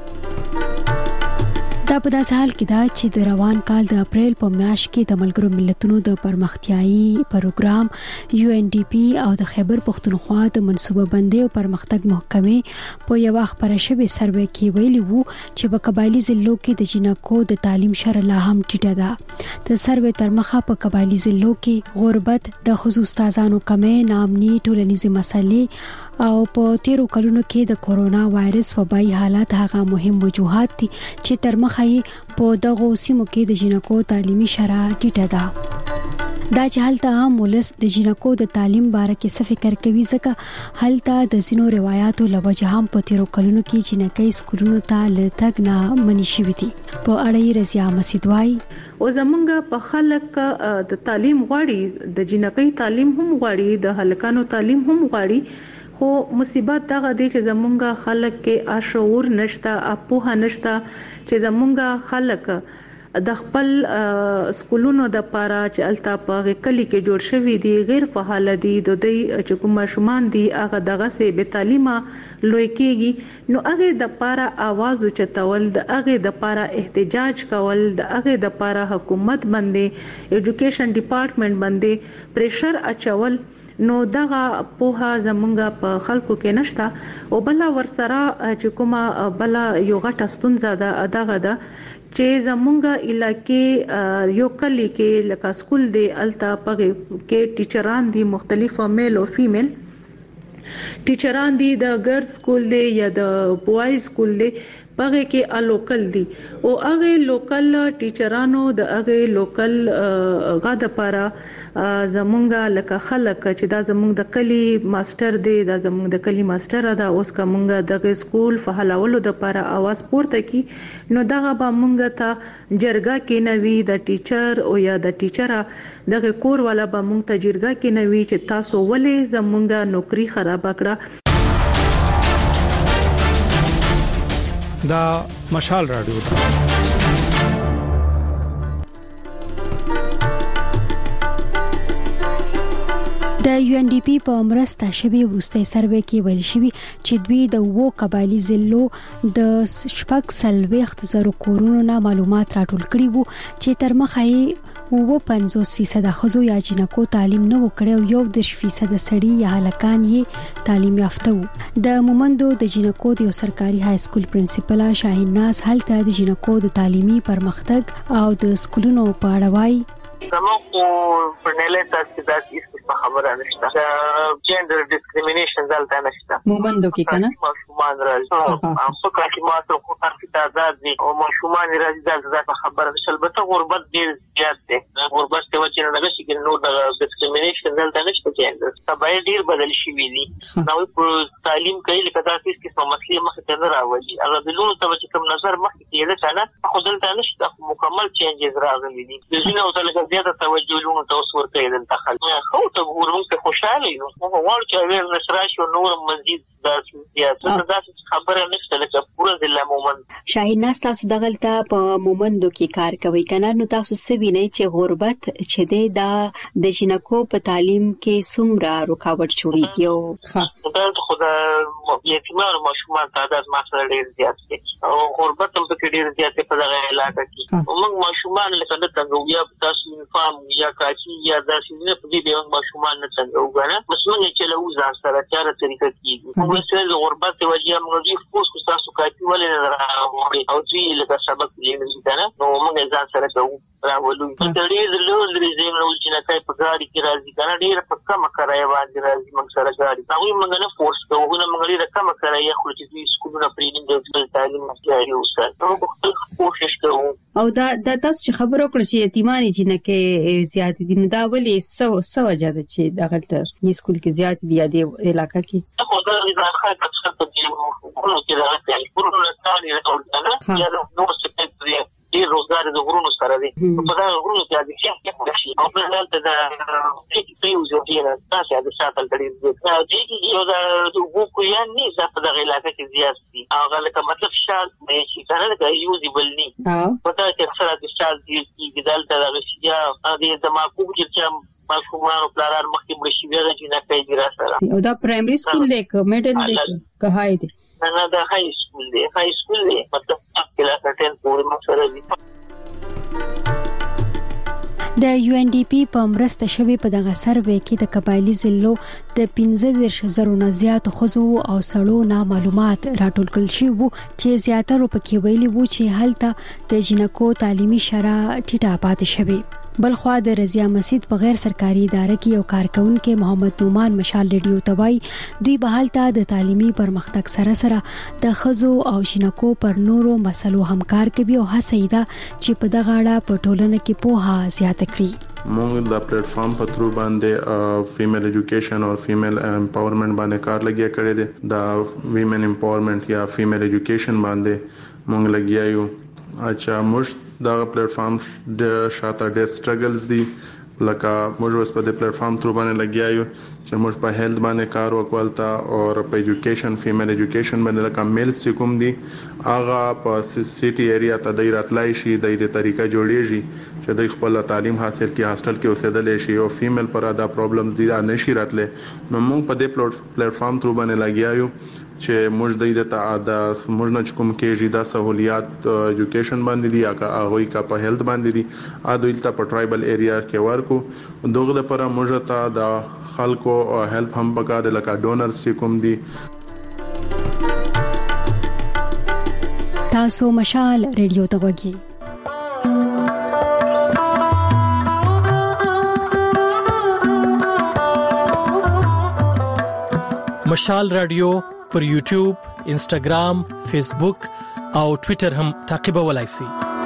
دا په داسې حال کې دا چې د روان کال د اپریل په میاشت کې د ملګرو ملتونو د پرمختیايي پروګرام یو ان ډي پی او د خیبر پختونخوا د منصوبه بندي او پرمختګ محکمې په یو خبره شوی سروې کې ویلي وو چې په قبایلی ضلعو کې د جنکو د تعلیم شر لا هم ټیټه ده. د سروې تر مخه په قبایلی ضلعو کې غربت د خصوص استادانو کمې نامني ټولنیزې مسلې او په تیرو کلونو کې د کورونا وایرس وبای حالات هغه مهم وجوهات دي چې تر مخه په دغه سیمو کې د جنکو تعلیمي شرایط ټیټه ده. دا چې هلته عام ولس د جنکو د تعلیم باره کې څه فکر کوي ځکه هلته د زینو روایتو لوجه هم په تیرو کلونو کې جنکۍ سکولونو ته لتګ نه منی شوې دي. په اړه یې رضیا مسیدوای او زمونږ په خلک د تعلیم غواړي د جنکۍ تعلیم هم غواړي د هلکانو تعلیم هم غواړي خو مصیبت دغه دی چې زمونږه خلک کې اشعور نشته اپوها نشته چې زمونږه خلک د خپل سکولونو د پاره چې الته په کلی کې جوړ شوی دي غیر فعال دي د دې چې کوم شومان دي هغه دغه سه به تعلیمه لوي کېږي نو هغه د پاره आवाज چتول د هغه د پاره احتجاج کول د هغه د پاره حکومت باندې ایجوکیشن ډپارټمنټ باندې پریشر اچول نو دغه په زمونږه په خلکو کې نشته او بل ورسره چې کومه بل یو غټه ستونزه ده دغه ده چې زمونږه علاقې یو کلی کې لکه سکول دی الته پغه کې ټیچران دي مختلف میل او فیمیل ټیچران دي د ګرلز سکول دی یا د بوایز سکول دی پغه کې ا لوکل دي او هغه لوکل ټیچرانو د هغه لوکل غاده پاره زمونږه لکه خلک چې دا زمونږ د کلی ماستر دی دا زمونږ د کلی ماستر دا اوس کومه د سکول فعالولو د پاره आवाज پورته کی نو دغه به مونږ ته جرګه کې نوي د ټیچر او یا د ټیچره دغه کور والا به مونږ ته جرګه کې نوي چې تاسو ولې زمونږه نوکری خراب کړه. دا مشال رادیو ده. د یو ان ډي پی په مرسته شوی ورستۍ سروې کې ویل شوی چې دوی د وو قبایلی ضلعو د شپږ سلويخت زرو کورونو نه معلومات راټول کړي وو چې تر مخه یې وو پنځوس فیصد خزو یا جنکو تعلیم نه وکړي او یو دېرش فیصد سړي یا هلکان یې تعلیم یافته وو. د مومندو د جنکو د یو سرکاري های سکول پرنسپل شاهین ناز هلته د جنکو د تعلیمي پرمختګ او د سکولونو په اړه وایي زموږ په پرنیلې تاسو د هیڅ څه خبره نشته. جندر ډیسکریمینیشن دلته نشته. مومندو کې کنه ماشومان راځي او څوک چې ما ته خو تاسو ته آزاد دي او ماشومان راځي دا خبره ده. البته غربت ډیر زیات دی. غربت ته وجه نه لګی چې نو د ډسکریمینیشن دلته نشته کېږي. سبا ډیر بدل شوی دي. نو په تعلیم کې لکه تاسو چې کوم مسلې مخ ته نه راوړي هغه د لونو ته چې کوم نظر مخ کې یې نه خو دلته نشته مکمل چینجز راغلي دي. د ځینو ته لکه زیاته توجه لونو ته اوس ورته دلته خلک خو ته ورمنځ خوشاله یو نو وړ چې ویل نشراشو نور مزید د سیاست د خبره نشته لکه پوره د لمومن شاهین ناس تاسو دغلته په مومندو کې کار کوي کنه نو تاسو سوي نه چې غربت چې د د جنکو په تعلیم کې څومره رکاوټ جوړیږي او دا خو د یتیمانو ماشومان تعداد ماسره ډیر زیات دی او غربت هم په ډیر زیات په دغه علاقه کې موږ ماشومان لکه د څنګه یا تاسو فهم یا کاچی یا داسې نه په دې د ماشومان نه څنګه وګڼه مسمنه چې له وزار سره چاره طریقه کیږي موږ سره د غربت وجه موږ دې فوس تاسو کاچی ولې نه راوړي او دې لکه سبق دې نه نو موږ ځان سره کوو راولو د ډېر لوړ درې نو چې نه کوي په ګاډي کې راځي کنه ډېر په کمه کرایه باندې راځي موږ سره ګاډي هغه موږ نه فورس کوو نه موږ ډېر کمه کرایه خو چې سکولونه پرېږدي د تعلیم مسایل وسه نو کوشش کوو او دا د تاسو چې خبرو کړی چې یتیمانی چې نه کې زیات دي نو دا ولې سو سو وجه ده چې دغه تر سکول کې زیات دي د علاقې کې خو دا د خاطر څه په دې مو کوم چې راځي ورونه تعالی راځي یا نو څه کوي ډیر روزګار د غرونو سره دی په دا غرونو کې د شي په شي او په دلته د چې پیوزو دی نه تاسو د شاتل کړي دي چې یو دا د وګو یا نه ځکه په دغه علاقې کې زیات دي هغه لکه مطلب شال مې شي کنه دا یوزیبل ني په دا کې اکثره د شال دی چې دلته د شیا د دماغو چې ماشومان او پلاران مخکې مړ شي بیا چې نه کوي راسره او دا پرایمري سکول دی که میډل دی که هاي دی نه دا هاي سکول دی هاي سکول دی مطلب کلاس ټین پورې مسره دی د یو ان ډي پی په مرسته شوی په دغه سروې کې د قبایلی ضلعو د پنځه دېرش زرو نه زیات ښځو او سړو نه معلومات راټول کړل شوي وو چې زیاتره پکې ویلي وو چې هلته د جنکو تعلیمي شرح ټیټه پاتې شوې. بلخوا د رضیا مسجد په غیر سرکاري اداره کې یو کارکونکو محمد نومان مشال ریډیو توای دوی به حالت د تعلیمي پرمختګ سره سره د خزو او جنکو پر نورو مسلو همکار کوي او هڅه ده چې په دغه اړه په ټولنه کې پوهه زیاته کړي. موږ د پلیټ فارم په ترو باندې فیمیل ایجوکیشن او فیمیل امپاورمنٹ باندې کار لګیا کړی دی د ویمن امپاورمنٹ یا فیمیل ایجوکیشن باندې موږ لګیا یو. اچھا موږ دا پلیټ فارم د شاته ډېر سټرګلز دي لکه موږ اوس په دې پلیټ فارم تر باندې لګیا یو چې موږ په هیلث باندې کار وکولتا او په ایجوکیشن فیمیل ایجوکیشن باندې لکه میلز چې کوم دي هغه په سټي ایریا ته د راتلای شي د دې طریقه جوړیږي چې د خپل تعلیم حاصل کړي هاستل کې اوسېدل شي او فیمیل پر دا پرابلمز دي نشي راتله نو موږ په دې پلیټ فارم تر باندې لګیا یو چې موږ د دې د موږ نه کوم کېږي د سہولیات ایجوکیشن باندې دي هغه هغه کا په هیلث باندې دي ا دوی ته په ټرایبل ایریا کې ورکو دغه لپاره موږ ته د خلکو هیلپ هم پکا د لکه ډونرز چې کوم دي. تاسو مشال ریډیو ته وګورئ. مشال رادیو پر یوټیوب، انسټاګرام، فیسبوک او ټوئیټر هم تعقیبولای شئ.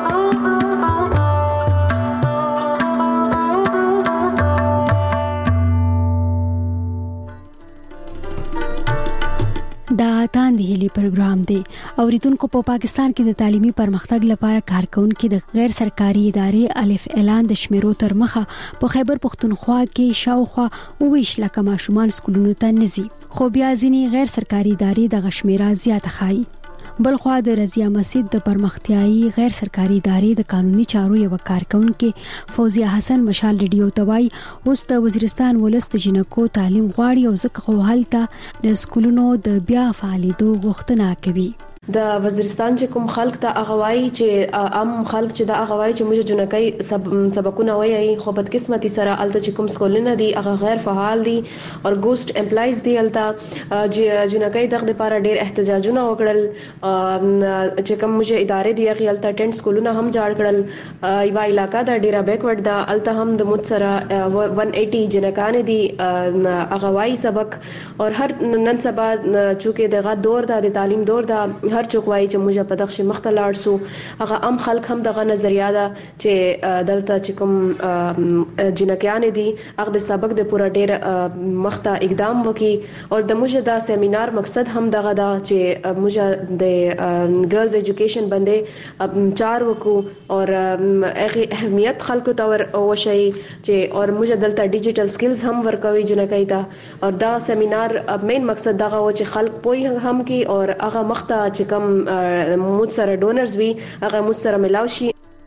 دا تاند هلي پروګرام دی او ریتونکو په پاکستان کې د تعلیمي پرمختګ لپاره کارکونکو د غیر سرکاري ادارې الف اعلان د شمیرو تر مخه په خیبر پختونخوا کې شاوخوا اوویش لکه ماشومان سکولونو ته نزي خو بیا ځینې غیر سرکاري ادارې د غشمیره زیاته خایي. بلخوا د رضیا مسجد د پرمختیايي غیر سرکاري ادارې د قانوني چارو یو کارکونکو فوزیه حسن مشال ریډیو توای اوس د وزیرستان ولست جنکو تعلیم غواړي او ځکه خو حالت د سکولونو د بیا فعالیدو غوښتنه کوي. د وزیرستان چې کوم خلک ته اغوای چې عام خلک چې د اغوای چې موږ جنکای سب سبقونه وایي خو بدقسمتي سره الته چې کوم سکولونه دي هغه غیر فعال دي او ګوست امپلایز دي الته جنکای دغه لپاره ډېر احتجاجونه وکړل چې کوم موږ ادارې دي هغه الته ټینټ سکولونه هم جوړ کړل یو علاقہ دا ډیره بیکورډ دا الته هم د مت سره ایک سو اسی جنکان دي اغوای سبق او هر نن سبا چې دغه دور دا د تعلیم دور دا هر څوک وایي چې موږ په دغه مخته لاړ سو هغه عام خلک هم دغه نظریه ده چې دلته چې کوم جنکیان دي هغه د سبق د پوره ډیر مخته اقدام وکي او د موږ دا سیمینار مقصد هم دغه ده چې موږ د ګرلز ایجوکیشن باندې چار وکو او هغه اهمیت خلکو ته وشي چې او موږ دلته ډیجیټل سکلز هم ورکوي جنکای ته او دا سیمینار مین مقصد دغه و چې خلک پوي هم کی او هغه مخته کم موږ سره ډونرز وي هغه موږ سره ملاو شي.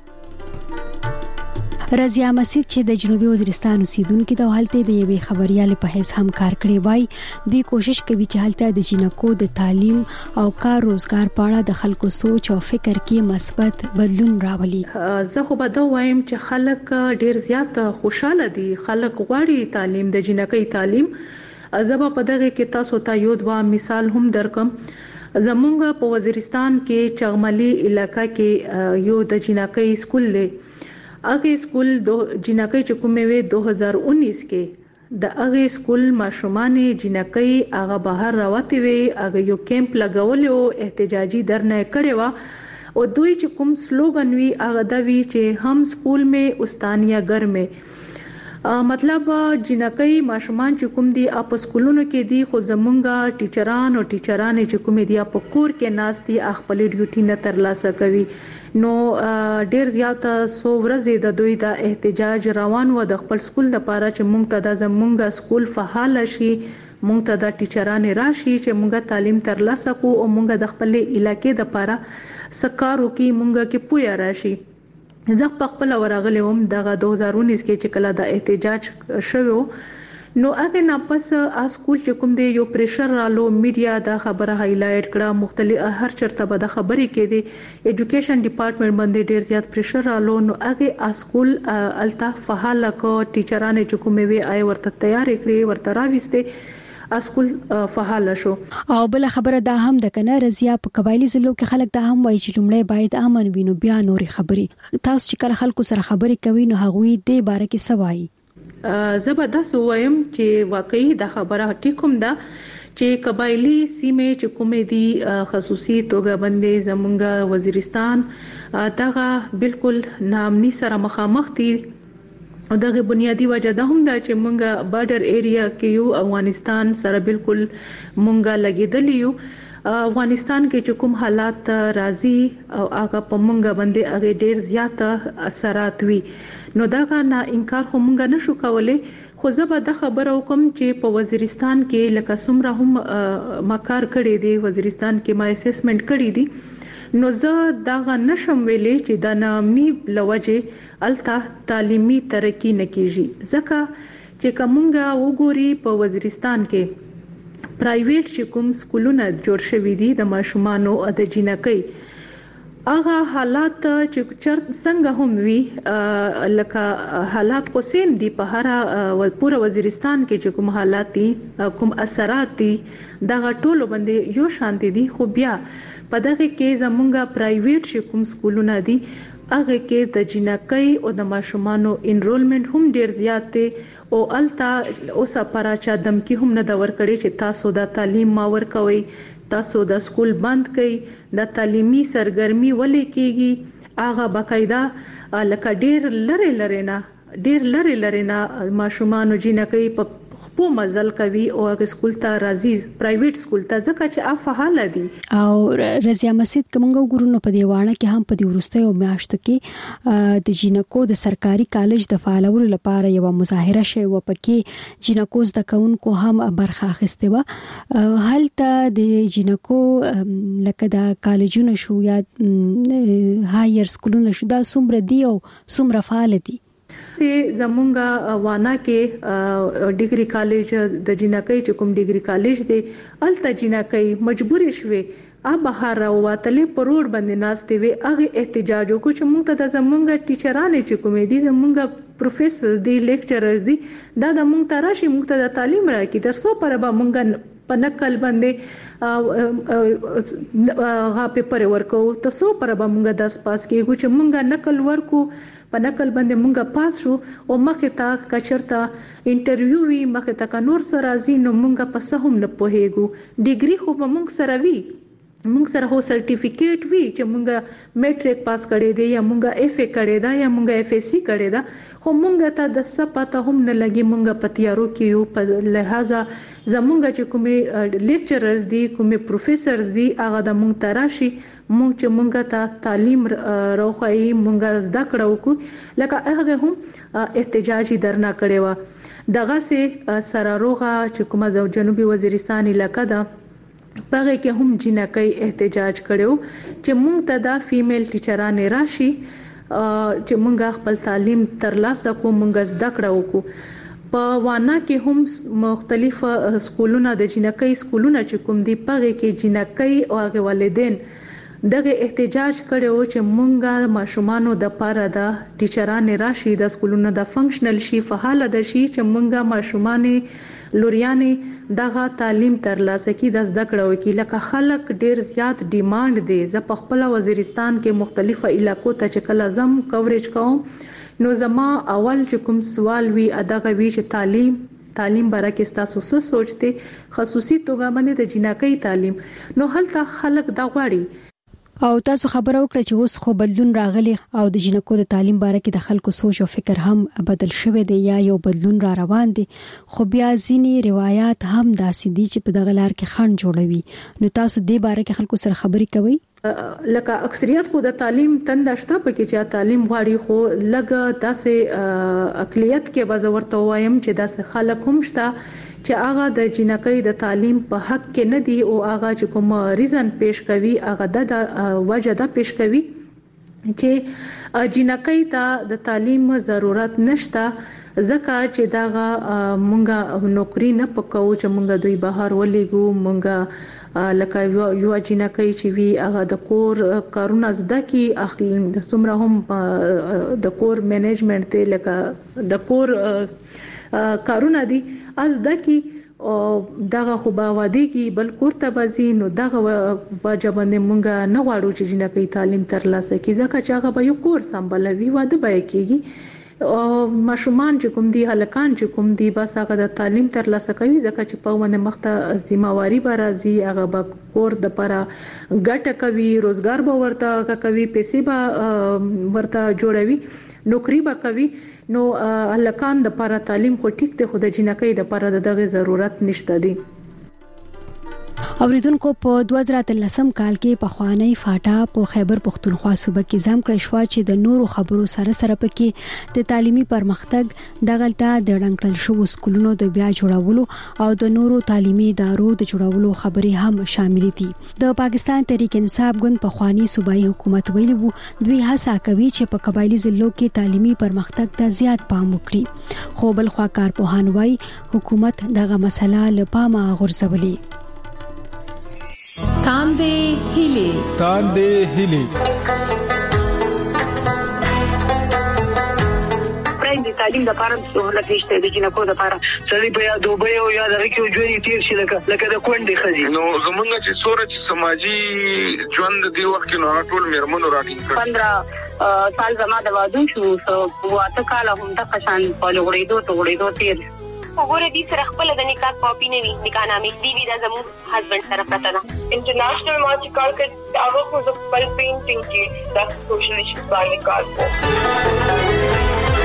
رضیا مسید چې د جنوبي وزیرستان اوسیدونکو د حالت د یوې خبريال په حیث هم کار کړی وای دوی کوشش کوي چې حالت د جنکو د تعلیم او کار روزګار په اړه د خلکو سوچ او فکر کې مثبت بدلون راولي. زه خو به دا وایم چې خلک ډیر زیات خوشاله دي خلک غواړي تعلیم د جنکۍ تعلیم زبا په دغه کې تاسو ته یو دوا مثال هم درکم. زمونږ په وزیرستان کې چغملي علاقہ کې یو د جنکۍ سکول دی هغه سکول د جنکۍ چې کومه وی دو هزار انیس کې د هغه سکول ماشومان جنکۍ هغه بهر راوتی وی هغه یو کیمپ لګول او احتجاجي درنه کړي وا او دوی چې کوم سلوګن وی هغه د وی چې هم سکول میں استانیا گھر میں مطلب جنکۍ ماشومان چې کوم دي اپ سکولونو کې دي خو زمونږه ټیچران او ټیچرانې چې کوم دي اپ کور کې ناس دي خپل ډیوټي نه ترلاسه کوي نو ډیر زیات سو ورځې د دوی د احتجاج روان و د خپل سکول لپاره چې مونږ ته د زمونږه سکول فعال شي مونږ ته د ټیچران راشي چې مونږه تعلیم ترلاسه کو او مونږه د خپل علاقې د لپاره سکارو کې مونږه کې پویا راشي. زه په خپل ورغلی وم دغه دو هزار انیس کې چې کله د احتجاج شوو نو هغه نه پس اسکول چې کوم دی یو پریشر رالو میډیا دا خبره هایلایټ کړه مختلف هر چرته به د خبرې کې دی ایجوکیشن ډپارټمنټ باندې ډیر زیات پریشر رالو نو هغه اسکول الته فعال کو ټیچرانه چې کومې وی آی ورته تیار کړی ورته راويسته اسکول فعال شو. او بل خبره دا هم د کنه رضیا په قبایلی ضلعو کې خلک دا هم وایي چې لومړی باید امن وینو بیا نوري خبري تاسو چې کله خلکو سره خبري کوي نو هغوی د باره کې سوای زبردست وایم چې واقعي دا خبره ټیکوم دا چې قبایلی سیمه چې کومې دي خصوصي توګه باندې زمونږ وزیرستان دغه بالکل نامني سره مخامخ دي او دغه بنیادی وجه ده هم دا چې مونږه بارډر ایریا کې یو افغانستان سره بالکل مونږه لګیدلی یو افغانستان کې چې کوم حالات راځي او هغه په مونږه باندې هغه ډیر زیات اثرات وي نو دا نه انکار خو مونږه نشو کولای خو زه به د خبرو کوم چې په وزیرستان کې لکه څومره هم مکار کړي دي وزیرستان کې ما اسسمنت کړي دي نو زه دا نشم ویلې چې د نامني لوجه الته تعلیمي ترقی نکېږي ځکه چې کومګه وګوري په وزیرستان کې پرایویټ چې کوم سکولونه جوړ شوي دي د ماشومانو او د جنکۍ هغه حالات چې چر څنګه هم وي لکه حالات خو سیم دي په هر پوره وزیرستان کې چې کوم حالات دي کوم اثرات دي دغه ټولو باندې یو شان دي خو بیا په دغه کې زمونږه پرایویټ چې کوم سکولونه دي هغه کې د جنکۍ او د ماشومانو انرولمنت هم ډیر زیات دی او التا اوسه پراچا دمکی هم نه دا ور کړی چې تاسو د تعلیم ما ور کوي تاسو د سکول بند کړئ د تعلیمي سرګرمي ولې کیږي هغه باقاعده لکه ډیر لری لری نه ډیر لری لری نه ماشومان جنکۍ په خپل مزل کوي او هغه سکول ته راځي پرایویټ سکول ته ځکه چې افعال دي. او رضیا مسید کومګو ګورونو په دیوانه کې هم په دی ورستیو میاشت کې د جینکو د سرکاري کالج د فعالولو لپاره یو مظاهره شوه و پکې جینکو د کونکو هم برخه اخیسته و هلته د جینکو لکه د کالجونو شو یا هایر سکولونو شو دا څومره دی او څومره فعال دي چې زمونږه وانا کې ډیګري کالج د جنکۍ چې کوم ډیګري کالج دی الته جنکۍ مجبور شوي ا بهر راوتلې په روډ باندې ناشته وي هغه احتجاج وکړو چې موږ ته د زمونږه ټیچرانه چې کومې دي زمونږه پروفیسور دی لیکچرر دی دا د موږ ته راشي موږ ته د تعلیم راکې تر څو پر به موږ په نقل باندې غا پیپر ورکو تاسو پر به موږ داس پاس کېږو چې موږ نقل ورکو په نقل باندې موږ پاس شو او مخه تا کچرتا انټرویو وی مخه تا نور سره راځي نو موږ په څه هم نه پوهېږو ډیګري خو به موږ سره وی موږ سره هو سرټیفیکیټ وی چې موږ میټریک پاس کړی دی یا موږ اف ای کړی دا یا موږ اف اس سی کړی دا خو موږ ته د څه پته هم نه لګي موږ په تیارو کې یو په لہذا زموږ چې کومې لیکچررز دي کومې پروفیسورز دي هغه د موږ تراشي موږ چې موږ ته تعلیم راوخی موږ زده کړو کو لکه هغه هم احتجاجي درنا کړي و دغه سه سره روغه چې کومه د جنوبي وزیرستان علاقې ده پاره کې هم جنکۍ احتجاج کړو چې موږ ته دا فیمیل ټیچرانه راشي چې موږ خپل تعلیم ترلاسه کوو موږ زده کړو کو په وانا کې هم مختلف سکولونه د جنکۍ سکولونه چې کوم دي پاره کې جنکۍ او هغه والدین دغه احتجاج کړو چې موږ ماشومان د پاره د ټیچرانه راشي د سکولونو د فنکشنل شي فعال د شي چې موږ ماشومان لوریانې دغه تعلیم ترلاسه کی د زده کړو کې لکه خلک ډیر زیات ډیماند دي ز په خپل وزیرستان کې مختلفه علاقو ته چې کله زم کوریج کوم نو زما اول چې کوم سوال وی اداغه وی چې تعلیم تعلیم برکه تاسو څه سوچته خصوصي توګه باندې د جنکۍ تعلیم نو هلته خلک دا غواړي او تاسو خبرو کړ چې اوس خو بدلون راغلی او د جنکو د تعلیم باره کې د خلکو سوچ او فکر هم بدل شوی دی یا یو بدلون را روان دی خو بیا ځینی روایت هم داسې دي چې په دغه لار کې خنډ جوړوي نو تاسو د باره کې خلکو سره خبرې کوئ لکه اکثریت خو د تعلیم تندشته پکې چې تعلیم غواړي خو لګ داسې اقلیت کې بازورته وایم چې داسې خلک هم شته چې هغه د جنکۍ د تعلیم په حق کې نه دی او هغه چې کوم ریزن پیش کوي هغه د وجه د پیش کوي چې جنکۍ ته د تعلیم ضرورت نشته ځکه چې داغه مونږه نوکری نه پکاو چې مونږ دوی بهر ولېګو مونږه لکه یو جنکۍ چې وی هغه د کور کارونه زده کی اخلي د څومره هم د کور مینجمنت ته لکه د کور کارونه دي از دکی او دغه خو با وادي کې بل کوړه بازي نو دغه واجب نه مونږه نه واړو چې جنکۍ تعلیم ترلاسه کی ځکه چې هغه به یو کور سمبلوي واده به کیږي او ماشومان چې کوم دي هلکان چې کوم دي بس هغه د تعلیم ترلاسه کوي ځکه چې په ونه مخته ذمہواری به راځي هغه به کور د پره ګټه کوي روزګار به ورته کوي پیسې به ورته جوړوي نوکری به کوي نو هلکان د پاره تعلیم خو ټیک دی خو د جنکۍ د پاره دغه ضرورت نشته دی اوریدونکو په دوه زره اتلسم کال کې په خوانی فاټا په خیبر پختونخوا صوبه کې ځم کړی شو چې د نورو خبرو سره سره پکې د تعلیمي پرمختګ دغلطه د ډنګل شو سکولونو د بیا جوړولو او د نورو تعلیمي ادارو د جوړولو خبرې هم شامل دي د پاکستان تحریک انصاف ګوند په خوانی صوبایي حکومت ویلي وو دوی هڅه کوي چې په قبایلی ضلعو کې تعلیمي پرمختګ ته زیات پام وکړي خو بل خوا کارپوهان وايي حکومت دغه مسله له پامه غورځولې تاندې هلي تاندې هلي د تعلیم د لپاره سہولت نشته د جنکو د لپاره سړي په یاد دوبه او یاد راکې ژوند تیر شي لکه لکه د کونډې خزي نو زمونږ چې سورج سماجی ژوند دی وخت نو ټول میرمنو راټینګ کړ پندرہ سال زما د وادو شو واته کال هم د قشان په لوړېدو ته وړېدو تیر وګوره دې سره خپل د نکاح کاپی نه وي نکاح نامې دی وی د زمو هسبند سره پته ده انټرنیشنل ما چې کار کړ هغه خو د خپل پینټینګ کې د سوشلیست باندې کار کوي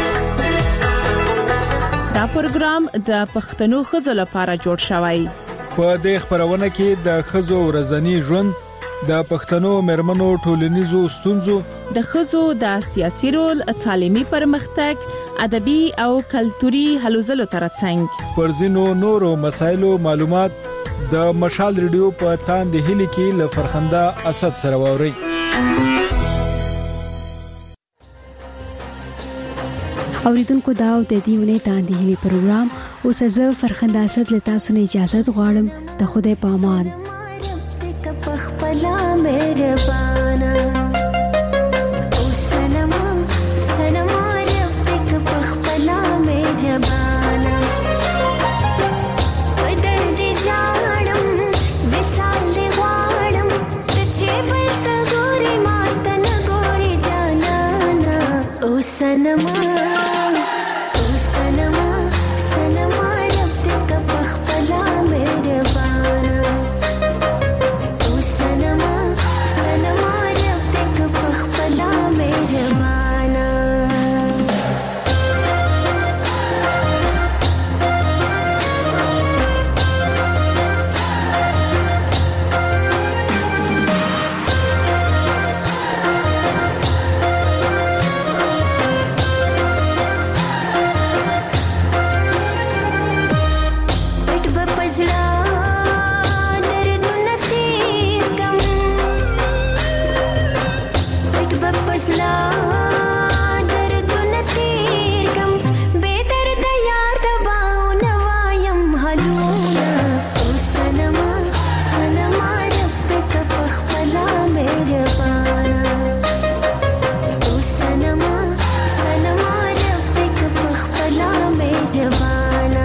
دا پروګرام د پښتنو خزو لپاره جوړ شوی په دې خبرونه کې د خزو ورځنی ژوند د پښتنو مرمنو ټولنیزو ستونزو د خزو د سیاسي رول تعلیمي پرمختګ ادبي او کلتوري هلو ځلو ترڅنګ پرځینو نورو مسایلو معلومات د مشال ریډیو په تاندې هلي کې ل فرخنده اسد سره ووري اوریدونکو دا او د دې ونې تاندې وی پروګرام اوس زه فرخنده اسد له تاسو نه اجازه غواړم د خدای په امان. پخپلا مهربانا او سنما سنما رب دې پخپلا مهربانا بدر دې جاړم وسال دې غواړم ته چې بل ته ګوري ماته نه ګوري جانانا او سنما او سنما سنما رب دې پخپلا مهربانا سنما سنما رب دې پخپلا مهربانا پټ بپزلا پسلا دردونه تیر کم بے درد یار دباو نوایم حلونا او سنما سنما رب دې پخپلا مهربانا او سنما سنما رب دې پخپلا مهربانا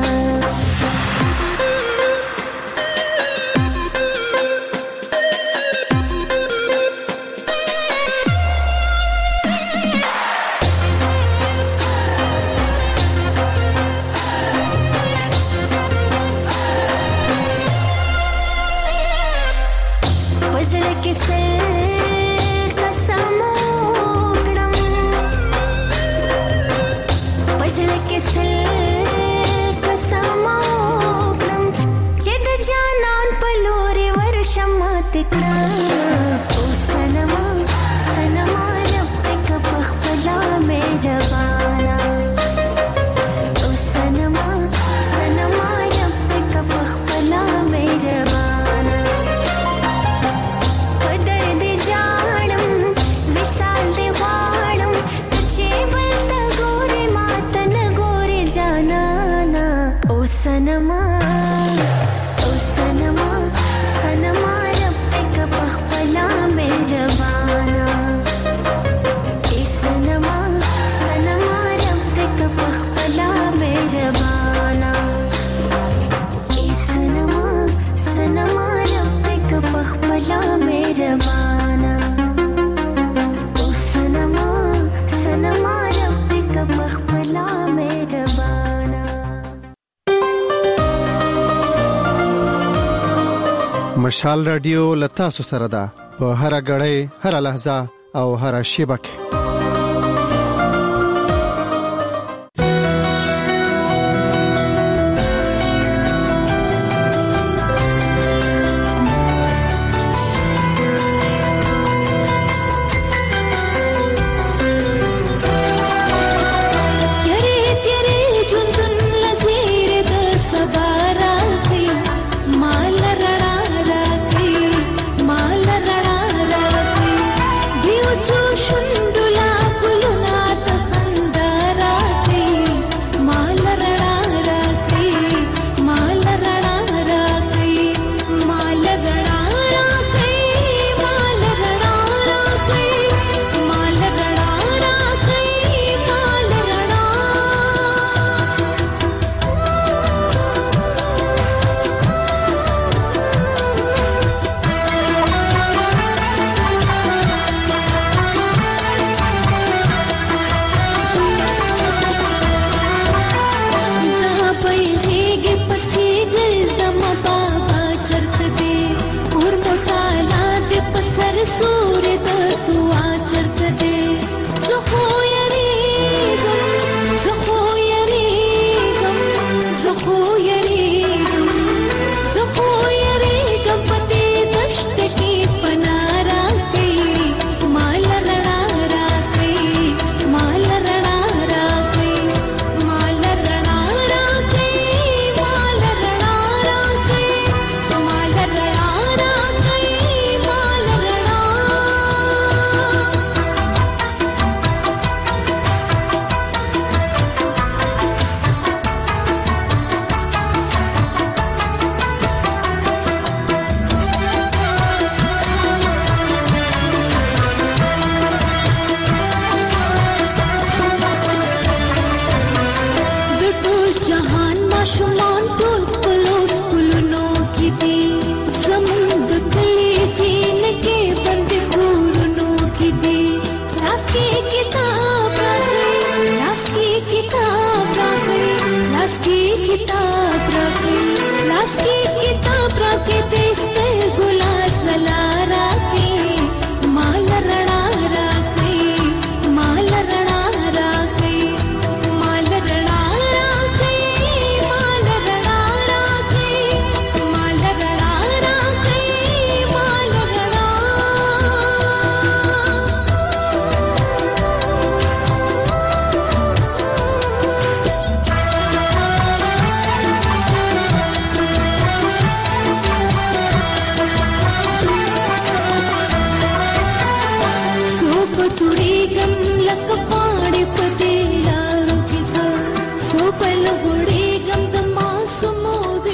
सनमा ओ सनमा सनमा रब दे पखपला मेहरबाना ए सनमा सनमा रब दे पखपला मेहरबाना ए सनमा सनमा रब दे पखपला मेहरबाना ओ सनमा सनमा रब दे पखपला मेहरबाना. مشال رادیو لتا سو سره ده په هر غړې هر لحظه او هر شیبه کې. Shundula لاس کې کتاب راکې دې